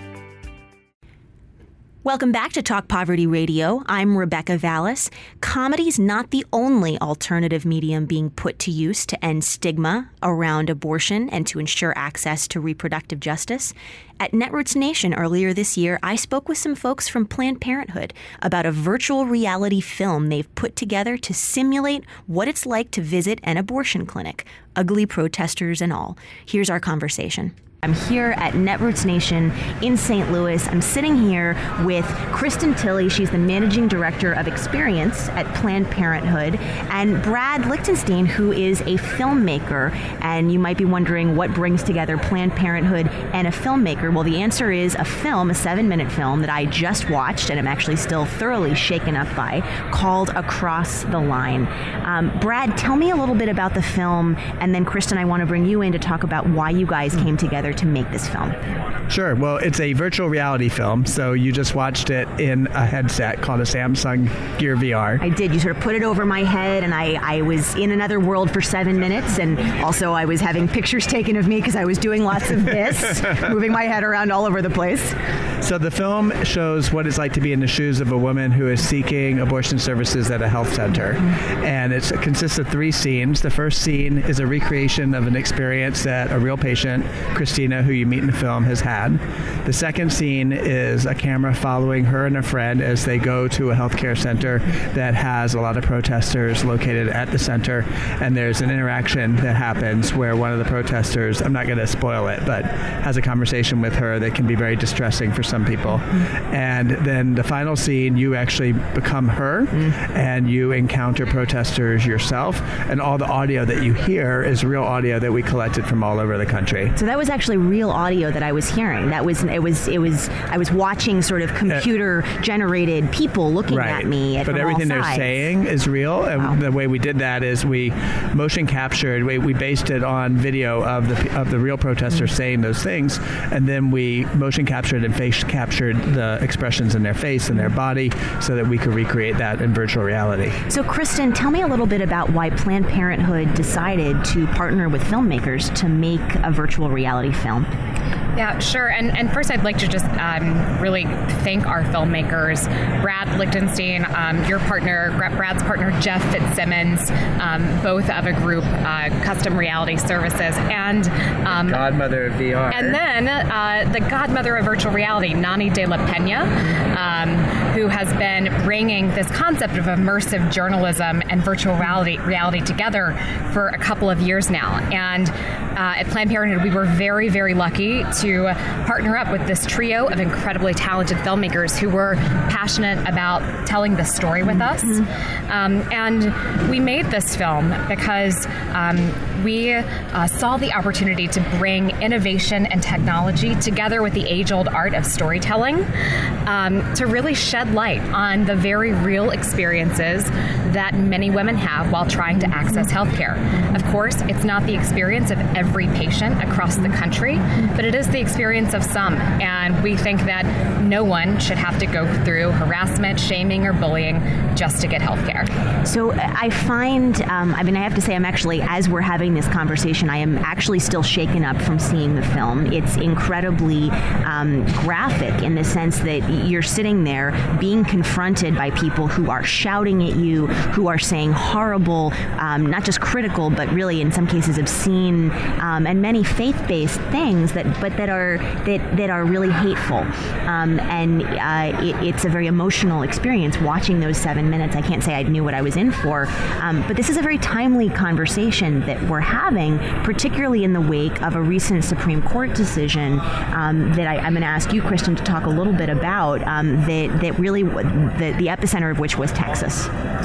Welcome back to Talk Poverty Radio. I'm Rebecca Vallis. Comedy's not the only alternative medium being put to use to end stigma around abortion and to ensure access to reproductive justice. At Netroots Nation earlier this year, I spoke with some folks from Planned Parenthood about a virtual reality film they've put together to simulate what it's like to visit an abortion clinic, ugly protesters and all. Here's our conversation. I'm here at Netroots Nation in Saint Louis. I'm sitting here with Kristen Tilley. She's the Managing Director of Experience at Planned Parenthood, and Brad Lichtenstein, who is a filmmaker. And you might be wondering what brings together Planned Parenthood and a filmmaker. Well, the answer is a film, a seven-minute film that I just watched and I'm actually still thoroughly shaken up by, called Across the Line. Um, Brad, tell me a little bit about the film, and then Kristen, I want to bring you in to talk about why you guys came together to make this film. Sure. Well, it's a virtual reality film, so you just watched it in a headset called a Samsung Gear V R. I did. You sort of put it over my head, and I, I was in another world for seven minutes, and also I was having pictures taken of me because I was doing lots of this, moving my head around all over the place. So the film shows what it's like to be in the shoes of a woman who is seeking abortion services at a health center. And it's, it consists of three scenes. The first scene is a recreation of an experience that a real patient, Christina, who you meet in the film, has had. The second scene is a camera following her and a friend as they go to a healthcare center that has a lot of protesters located at the center. And there's an interaction that happens where one of the protesters, I'm not going to spoil it, but has a conversation with her that can be very distressing for some people. Mm-hmm. And then the final scene, you actually become her, mm-hmm. and you encounter protesters yourself. And all the audio that you hear is real audio that we collected from all over the country. So that was actually real audio that I was hearing. That was it was it was I was watching sort of computer generated people looking right. at me at but everything they're saying is real, and wow. the way we did that is we motion captured, we, we based it on video of the of the real protesters mm-hmm. saying those things, and then we motion captured and face captured the expressions in their face and their body so that we could recreate that in virtual reality. So Kristen, tell me a little bit about why Planned Parenthood decided to partner with filmmakers to make a virtual reality film. Yeah, sure. And and first, I'd like to just um, really thank our filmmakers, Brad Lichtenstein, um, your partner, Brad's partner, Jeff Fitzsimmons, um, both of a group, uh, Custom Reality Services, and um, Godmother of V R. And then uh, the godmother of virtual reality, Nani de la Pena, um, who has been bringing this concept of immersive journalism and virtual reality, reality together for a couple of years now. And uh, at Planned Parenthood, we were very, very lucky to partner up with this trio of incredibly talented filmmakers who were passionate about telling the story with us. Mm-hmm. Um, and we made this film because um, we uh, saw the opportunity to bring innovation and technology together with the age-old art of storytelling um, to really shed light on the very real experiences that many women have while trying to access healthcare. Of course, it's not the experience of every patient across the country, but it is the experience of some, and we think that no one should have to go through harassment, shaming, or bullying just to get health care. So I find, um, I mean, I have to say, I'm actually, as we're having this conversation, I am actually still shaken up from seeing the film. It's incredibly um, graphic in the sense that you're sitting there being confronted by people who are shouting at you, who are saying horrible, um, not just critical, but really in some cases obscene, um, and many faith-based things that, but that are that, that are really hateful. Um, and uh, it, it's a very emotional experience watching those seven minutes. I can't say I knew what I was in for, um, but this is a very timely conversation that we're having, particularly in the wake of a recent Supreme Court decision um, that I, I'm going to ask you, Kristen, to talk a little bit about, um, that, that really, the, the epicenter of which was Texas.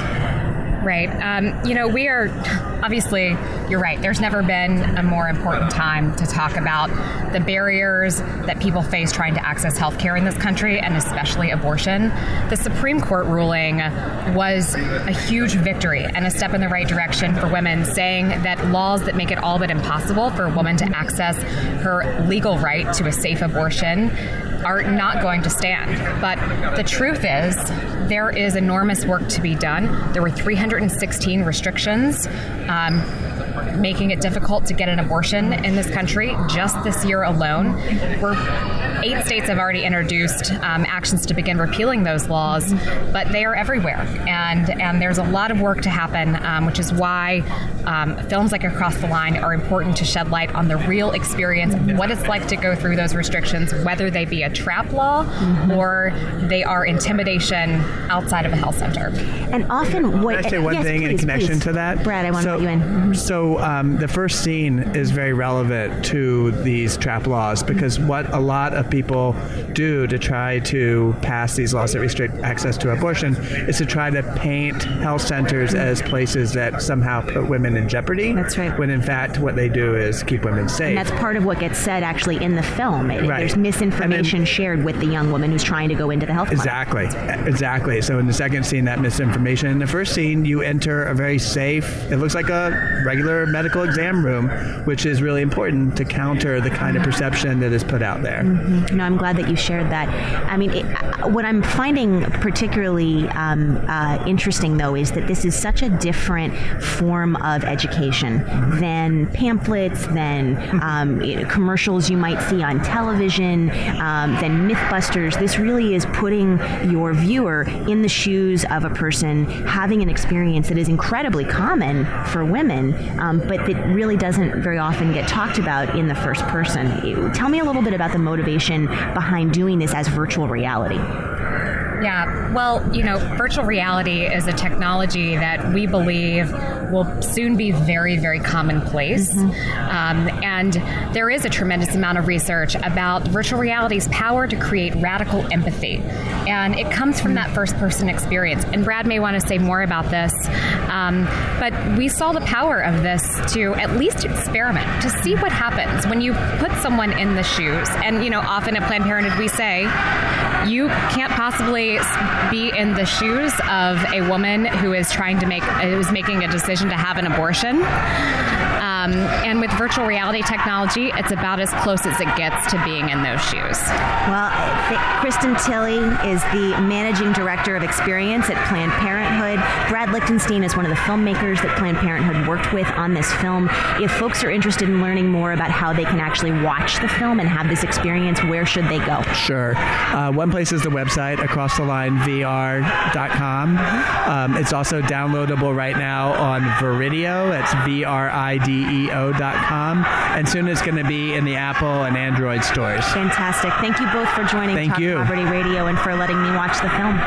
Right. Um, you know, we are, obviously, you're right, there's never been a more important time to talk about the barriers that people face trying to access health care in this country, and especially abortion. The Supreme Court ruling was a huge victory and a step in the right direction for women, saying that laws that make it all but impossible for a woman to access her legal right to a safe abortion are not going to stand. But the truth is, there is enormous work to be done. There were three hundred sixteen restrictions um, making it difficult to get an abortion in this country just this year alone. We're Eight states have already introduced um, actions to begin repealing those laws, but they are everywhere. And, and there's a lot of work to happen, um, which is why um, films like Across the Line are important to shed light on the real experience of what it's like to go through those restrictions, whether they be a trap law mm-hmm. or they are intimidation outside of a health center. And often what... Can I say one yes, thing please, in connection please. to that? Brad, I want so, to let you in. Mm-hmm. So um, the first scene is very relevant to these trap laws because what a lot of people do to try to pass these laws that restrict access to abortion is to try to paint health centers as places that somehow put women in jeopardy. That's right. When in fact what they do is keep women safe. And that's part of what gets said actually in the film. It, right. There's misinformation then, shared with the young woman who's trying to go into the health clinic. Exactly. Exactly. So in the second scene, that misinformation. In the first scene, you enter a very safe, it looks like a regular medical exam room, which is really important to counter the kind of perception that is put out there. Mm-hmm. No, I'm glad that you shared that. I mean, it, what I'm finding particularly um, uh, interesting, though, is that this is such a different form of education than pamphlets, than um, commercials you might see on television, um, than Mythbusters. This really is putting your viewer in the shoes of a person having an experience that is incredibly common for women, um, but that really doesn't very often get talked about in the first person. Tell me a little bit about the motivation behind doing this as virtual reality. Yeah, well, you know, virtual reality is a technology that we believe will soon be very, very commonplace. Mm-hmm. Um, and there is a tremendous amount of research about virtual reality's power to create radical empathy. And it comes from that first-person experience. And Brad may want to say more about this. Um, but we saw the power of this to at least experiment, to see what happens when you put someone in the shoes. And, you know, often at Planned Parenthood we say, you can't possibly be in the shoes of a woman who is trying to make, who is making a decision to have an abortion. Um, and with virtual reality technology, it's about as close as it gets to being in those shoes. Well, th- Kristen Tilley is the managing director of experience at Planned Parenthood. Brad Lichtenstein is one of the filmmakers that Planned Parenthood worked with on this film. If folks are interested in learning more about how they can actually watch the film and have this experience, where should they go? Sure. Uh, one place is the website, across the line V R dot com. Um, it's also downloadable right now on Virideo. That's V R I D E O dot com. And soon it's going to be in the Apple and Android stores. Fantastic. Thank you both for joining Thank Talk you. Poverty Radio and for letting me watch the film.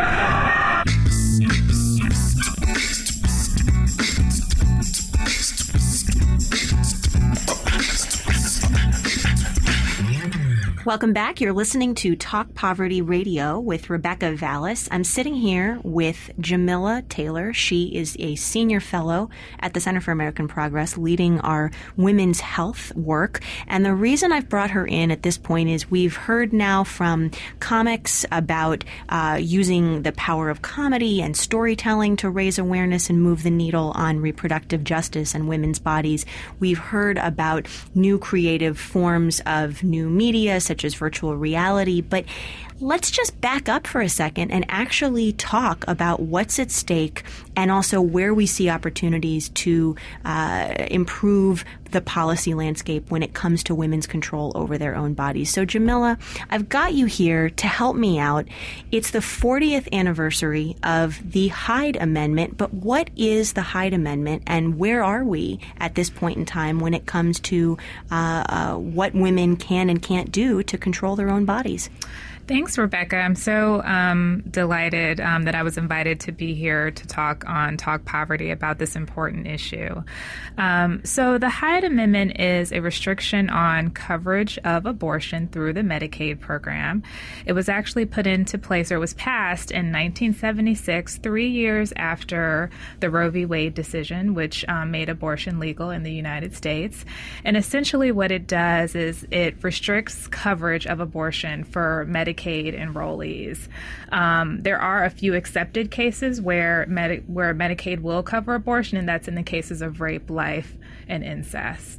Welcome back. You're listening to Talk Poverty Radio with Rebecca Vallis. I'm sitting here with Jamila Taylor. She is a senior fellow at the Center for American Progress, leading our women's health work. And the reason I've brought her in at this point is we've heard now from comics about uh, using the power of comedy and storytelling to raise awareness and move the needle on reproductive justice and women's bodies. We've heard about new creative forms of new media, such as virtual reality, but let's just back up for a second and actually talk about what's at stake and also where we see opportunities to uh, improve the policy landscape when it comes to women's control over their own bodies. So, Jamila, I've got you here to help me out. It's the fortieth anniversary of the Hyde Amendment, but what is the Hyde Amendment and where are we at this point in time when it comes to uh, uh, what women can and can't do to control their own bodies? Thanks, Rebecca. I'm so um, delighted um, that I was invited to be here to talk on Talk Poverty about this important issue. Um, so the Hyde Amendment is a restriction on coverage of abortion through the Medicaid program. It was actually put into place, or it was passed in nineteen seventy-six, three years after the Roe v. Wade decision, which um, made abortion legal in the United States. And essentially what it does is it restricts coverage of abortion for Medicaid Medicaid enrollees. Um, there are a few accepted cases where Medi- where Medicaid will cover abortion, and that's in the cases of rape, life, and incest.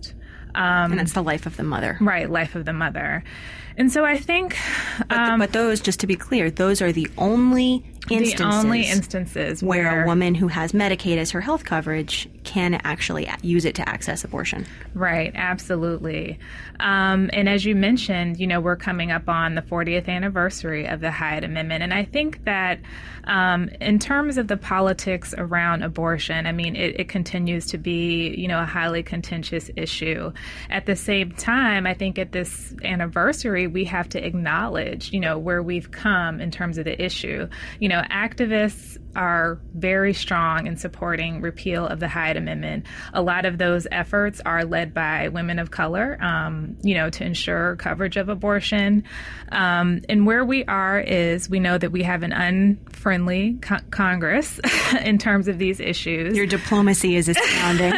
Um, and it's the life of the mother. Right, life of the mother. And so I think... Um, but, but those, just to be clear, those are the only instances, the only instances where, where a woman who has Medicaid as her health coverage can actually use it to access abortion. Right, absolutely. Um, and as you mentioned, you know, we're coming up on the fortieth anniversary of the Hyde Amendment. And I think that um, in terms of the politics around abortion, I mean, it, it continues to be, you know, a highly contentious issue. At the same time, I think at this anniversary, we have to acknowledge, you know, where we've come in terms of the issue. You know, activists are very strong in supporting repeal of the Hyde Amendment. A lot of those efforts are led by women of color, um, you know, to ensure coverage of abortion. Um, and where we are is we know that we have an unfriendly co- Congress in terms of these issues. Your diplomacy is astounding.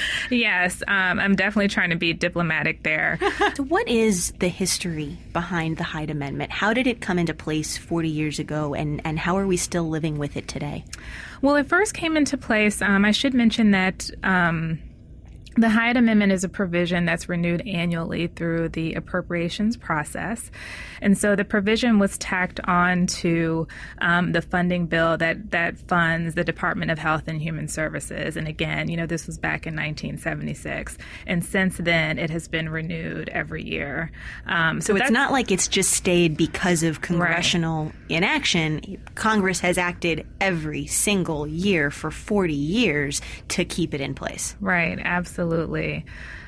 Yes, um, I'm definitely trying to be diplomatic there. So what is the history behind the Hyde Amendment? How did it come into place forty years ago, and, and how are we still living with it today? Well, it first came into place, um, I should mention that um, the Hyde Amendment is a provision that's renewed annually through the appropriations process. And so the provision was tacked on to um, the funding bill that, that funds the Department of Health and Human Services. And again, you know, this was back in nineteen seventy-six. And since then, it has been renewed every year. Um, so so it's not like it's just stayed because of congressional right. inaction. Congress has acted every single year for forty years to keep it in place. Right, absolutely.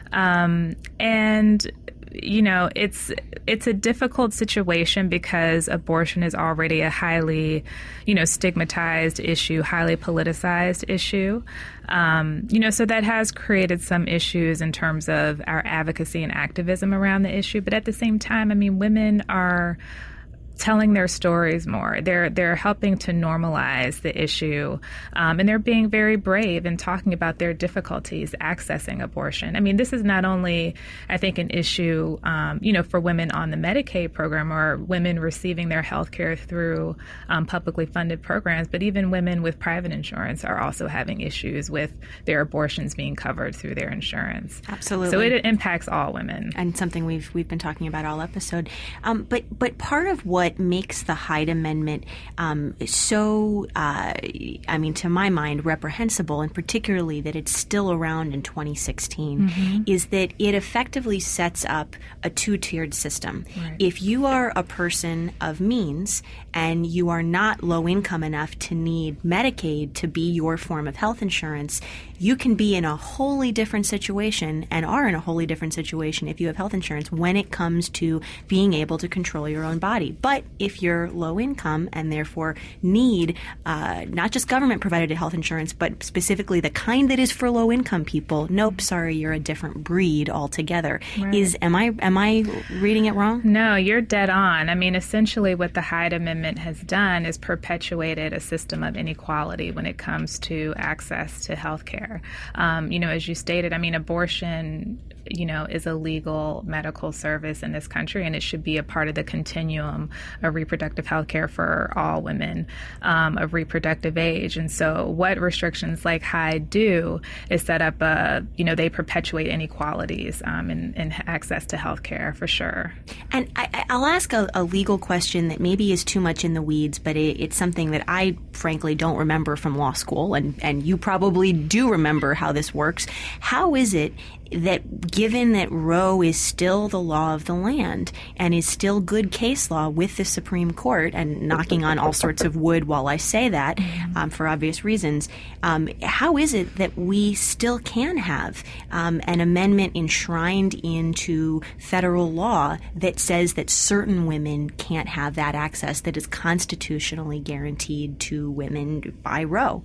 Um, and you know, it's it's a difficult situation because abortion is already a highly, you know, stigmatized issue, highly politicized issue. Um, you know, so that has created some issues in terms of our advocacy and activism around the issue. But at the same time, I mean, women are telling their stories more. They're they're helping to normalize the issue, um, and they're being very brave in talking about their difficulties accessing abortion. I mean, this is not only, I think, an issue, um, you know, for women on the Medicaid program or women receiving their health care through um, publicly funded programs, but even women with private insurance are also having issues with their abortions being covered through their insurance. Absolutely. So it impacts all women, and something we've we've been talking about all episode. Um, but but part of what makes the Hyde Amendment um, so, uh, I mean, to my mind, reprehensible, and particularly that it's still around in twenty sixteen, mm-hmm. is that it effectively sets up a two-tiered system. Right. If you are a person of means and you are not low income enough to need Medicaid to be your form of health insurance, you can be in a wholly different situation and are in a wholly different situation if you have health insurance when it comes to being able to control your own body. But if you're low income and therefore need uh, not just government provided health insurance, but specifically the kind that is for low income people, nope, sorry, you're a different breed altogether. Right. Is am I am I reading it wrong? No, you're dead on. I mean, essentially what the Hyde Amendment has done is perpetuated a system of inequality when it comes to access to health care. Um, you know, as you stated, I mean, abortion, you know, is a legal medical service in this country, and it should be a part of the continuum of reproductive health care for all women um, of reproductive age. And so what restrictions like Hyde do is set up a, you know, they perpetuate inequalities um, in, in access to health care for sure. And I, I'll ask a, a legal question that maybe is too much in the weeds, but it, it's something that I frankly don't remember from law school, and, and you probably do remember how this works. How is it that given that Roe is still the law of the land and is still good case law with the Supreme Court, and knocking on all sorts of wood while I say that um, for obvious reasons, um, how is it that we still can have um, an amendment enshrined into federal law that says that certain women can't have that access that is constitutionally guaranteed to women by Roe?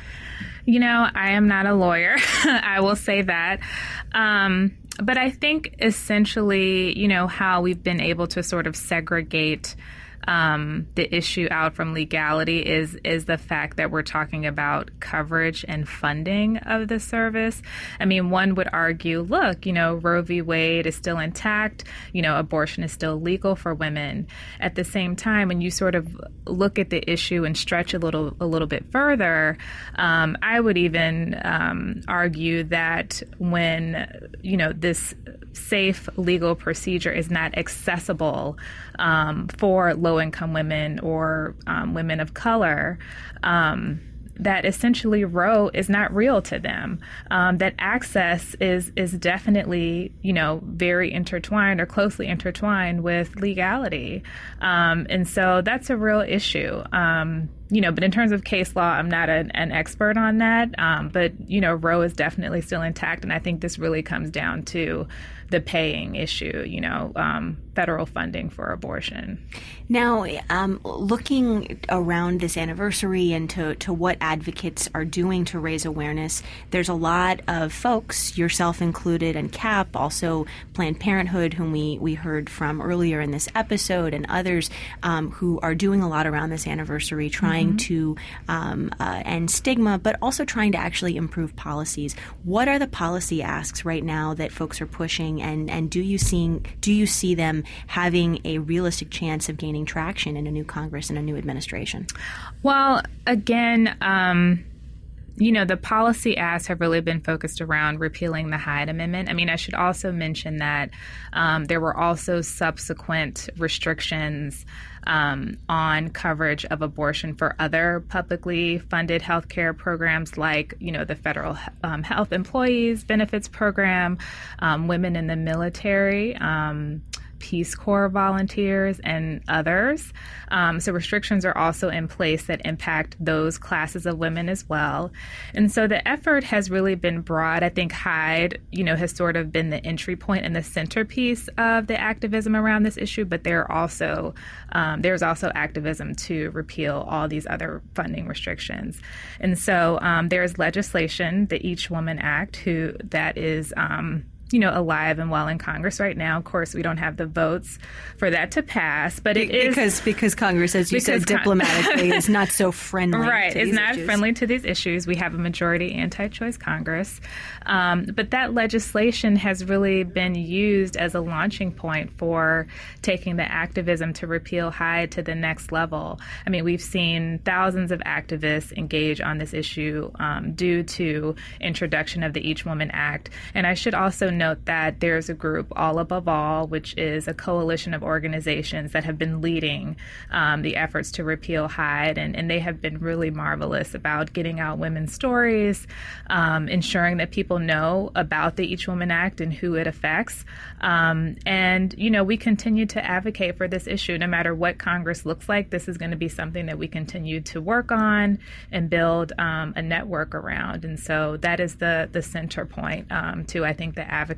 You know, I am not a lawyer. I will say that. Um, but I think essentially, you know, how we've been able to sort of segregate um, the issue out from legality is is the fact that we're talking about coverage and funding of the service. I mean, one would argue, look, you know, Roe v. Wade is still intact. You know, abortion is still legal for women. At the same time, when you sort of look at the issue and stretch a little a little bit further, um, I would even um, argue that when, you know, this safe legal procedure is not accessible um, for low-income women or um, women of color, um, that essentially Roe is not real to them, um, that access is is definitely, you know, very intertwined or closely intertwined with legality. Um, and so that's a real issue. Um, you know, but in terms of case law, I'm not an, an expert on that. Um, but, you know, Roe is definitely still intact. And I think this really comes down to the paying issue, you know, um, federal funding for abortion. Now, um, looking around this anniversary and to, to what advocates are doing to raise awareness, there's a lot of folks, yourself included, and C A P, also Planned Parenthood, whom we, we heard from earlier in this episode, and others um, who are doing a lot around this anniversary, trying mm-hmm. to um, uh, end stigma, but also trying to actually improve policies. What are the policy asks right now that folks are pushing, and, and do you see, do you see them having a realistic chance of gaining traction in a new Congress and a new administration? Well, again, um, you know, the policy asks have really been focused around repealing the Hyde Amendment. I mean, I should also mention that um, there were also subsequent restrictions um, on coverage of abortion for other publicly funded healthcare programs, like, you know, the Federal um, Health Employees Benefits Program, um, women in the military, um, Peace Corps volunteers, and others. Um, so restrictions are also in place that impact those classes of women as well. And so the effort has really been broad. I think Hyde, you know, has sort of been the entry point and the centerpiece of the activism around this issue, but there are also um, there's also activism to repeal all these other funding restrictions. And so um, there's legislation, the Each Woman Act, who that is um, you know, alive and well in Congress right now. Of course, we don't have the votes for that to pass, but it because, is because because Congress, as you said diplomatically, is not so friendly. Right, to it's these not issues. friendly to these issues. We have a majority anti-choice Congress, um, but that legislation has really been used as a launching point for taking the activism to repeal Hyde to the next level. I mean, we've seen thousands of activists engage on this issue um, due to introduction of the Each Woman Act, and I should also note that there's a group, All Above All, which is a coalition of organizations that have been leading um, the efforts to repeal Hyde, and, and they have been really marvelous about getting out women's stories, um, ensuring that people know about the Each Woman Act and who it affects. Um, and, you know, we continue to advocate for this issue. No matter what Congress looks like, this is going to be something that we continue to work on and build um, a network around. And so that is the, the center point um, to, I think, the advocacy.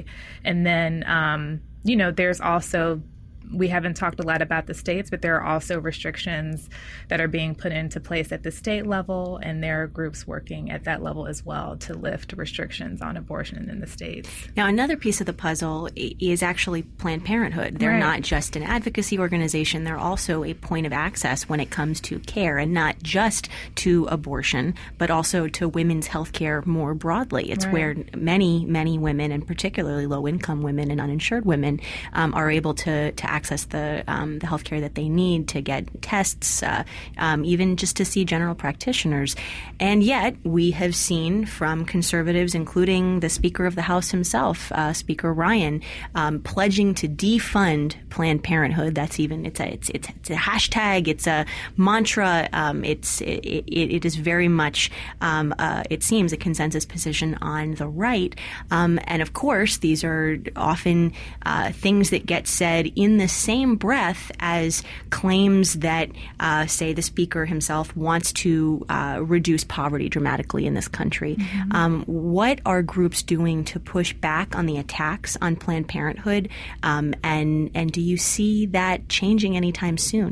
And then, um, you know, there's also, we haven't talked a lot about the states, but there are also restrictions that are being put into place at the state level, and there are groups working at that level as well to lift restrictions on abortion in the states. Now, another piece of the puzzle is actually Planned Parenthood. They're right. not just an advocacy organization. They're also a point of access when it comes to care, and not just to abortion, but also to women's health care more broadly. It's right. where many, many women, and particularly low-income women and uninsured women, um, are able to, to access the um, the health care that they need, to get tests, uh, um, even just to see general practitioners. And yet we have seen from conservatives, including the Speaker of the House himself, uh, Speaker Ryan, um, pledging to defund Planned Parenthood. That's even it's a it's it's, it's a hashtag. It's a mantra. Um, it's it, it, it is very much um, uh, it seems a consensus position on the right. Um, and of course, these are often uh, things that get said in the same breath as claims that, uh, say, the Speaker himself wants to uh, reduce poverty dramatically in this country. Mm-hmm. Um, what are groups doing to push back on the attacks on Planned Parenthood? Um, and and do you see that changing anytime soon?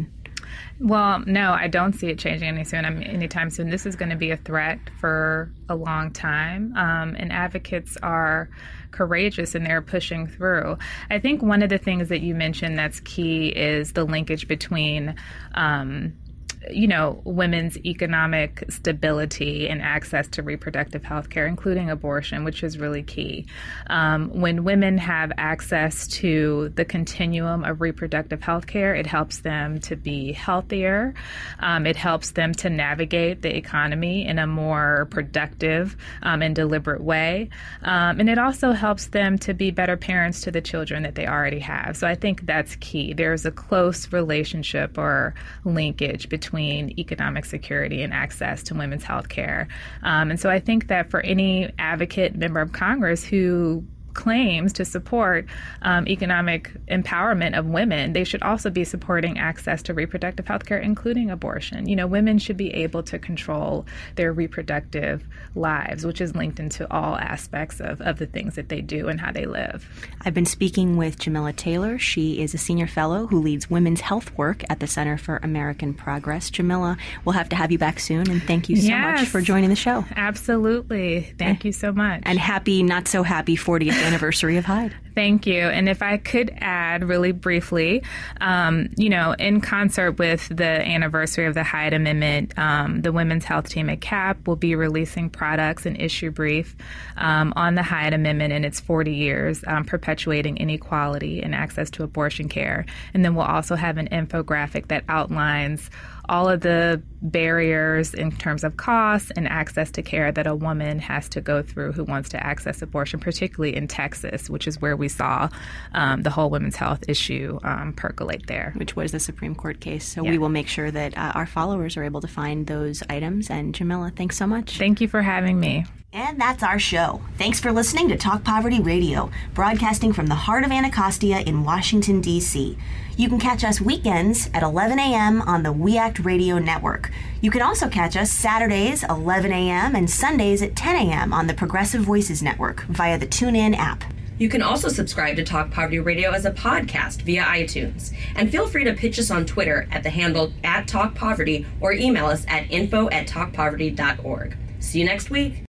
Well, no, I don't see it changing any soon. I mean, anytime soon. This is going to be a threat for a long time, um, and advocates are courageous and they're pushing through. I think one of the things that you mentioned that's key is the linkage between um, you know, women's economic stability and access to reproductive health care, including abortion, which is really key. Um, when women have access to the continuum of reproductive health care, it helps them to be healthier. Um, it helps them to navigate the economy in a more productive um, and deliberate way. Um, and it also helps them to be better parents to the children that they already have. So I think that's key. There's a close relationship or linkage between between economic security and access to women's health care. Um, and so I think that for any advocate member of Congress who claims to support um, economic empowerment of women, they should also be supporting access to reproductive health care, including abortion. You know, women should be able to control their reproductive lives, which is linked into all aspects of, of the things that they do and how they live. I've been speaking with Jamila Taylor. She is a senior fellow who leads women's health work at the Center for American Progress. Jamila, we'll have to have you back soon, and thank you so yes, much for joining the show. Absolutely. Thank you so much. And happy, not so happy fortieth anniversary of Hyde. Thank you. And if I could add really briefly, um, you know, in concert with the anniversary of the Hyde Amendment, um, the Women's Health Team at C A P will be releasing products and issue brief um, on the Hyde Amendment and its forty years, um, perpetuating inequality and access to abortion care. And then we'll also have an infographic that outlines all of the barriers in terms of costs and access to care that a woman has to go through who wants to access abortion, particularly in Texas, which is where we saw um, the whole women's health issue um, percolate there. Which was the Supreme Court case. So yeah. we will make sure that uh, our followers are able to find those items. And Jamila, thanks so much. Thank you for having me. And that's our show. Thanks for listening to Talk Poverty Radio, broadcasting from the heart of Anacostia in Washington, D C You can catch us weekends at eleven a.m. on the We Act Radio Network. You can also catch us Saturdays, eleven a.m. and Sundays at ten a.m. on the Progressive Voices Network via the TuneIn app. You can also subscribe to Talk Poverty Radio as a podcast via iTunes. And feel free to pitch us on Twitter at the handle at Talk Poverty or email us at info at talk poverty dot org. See you next week.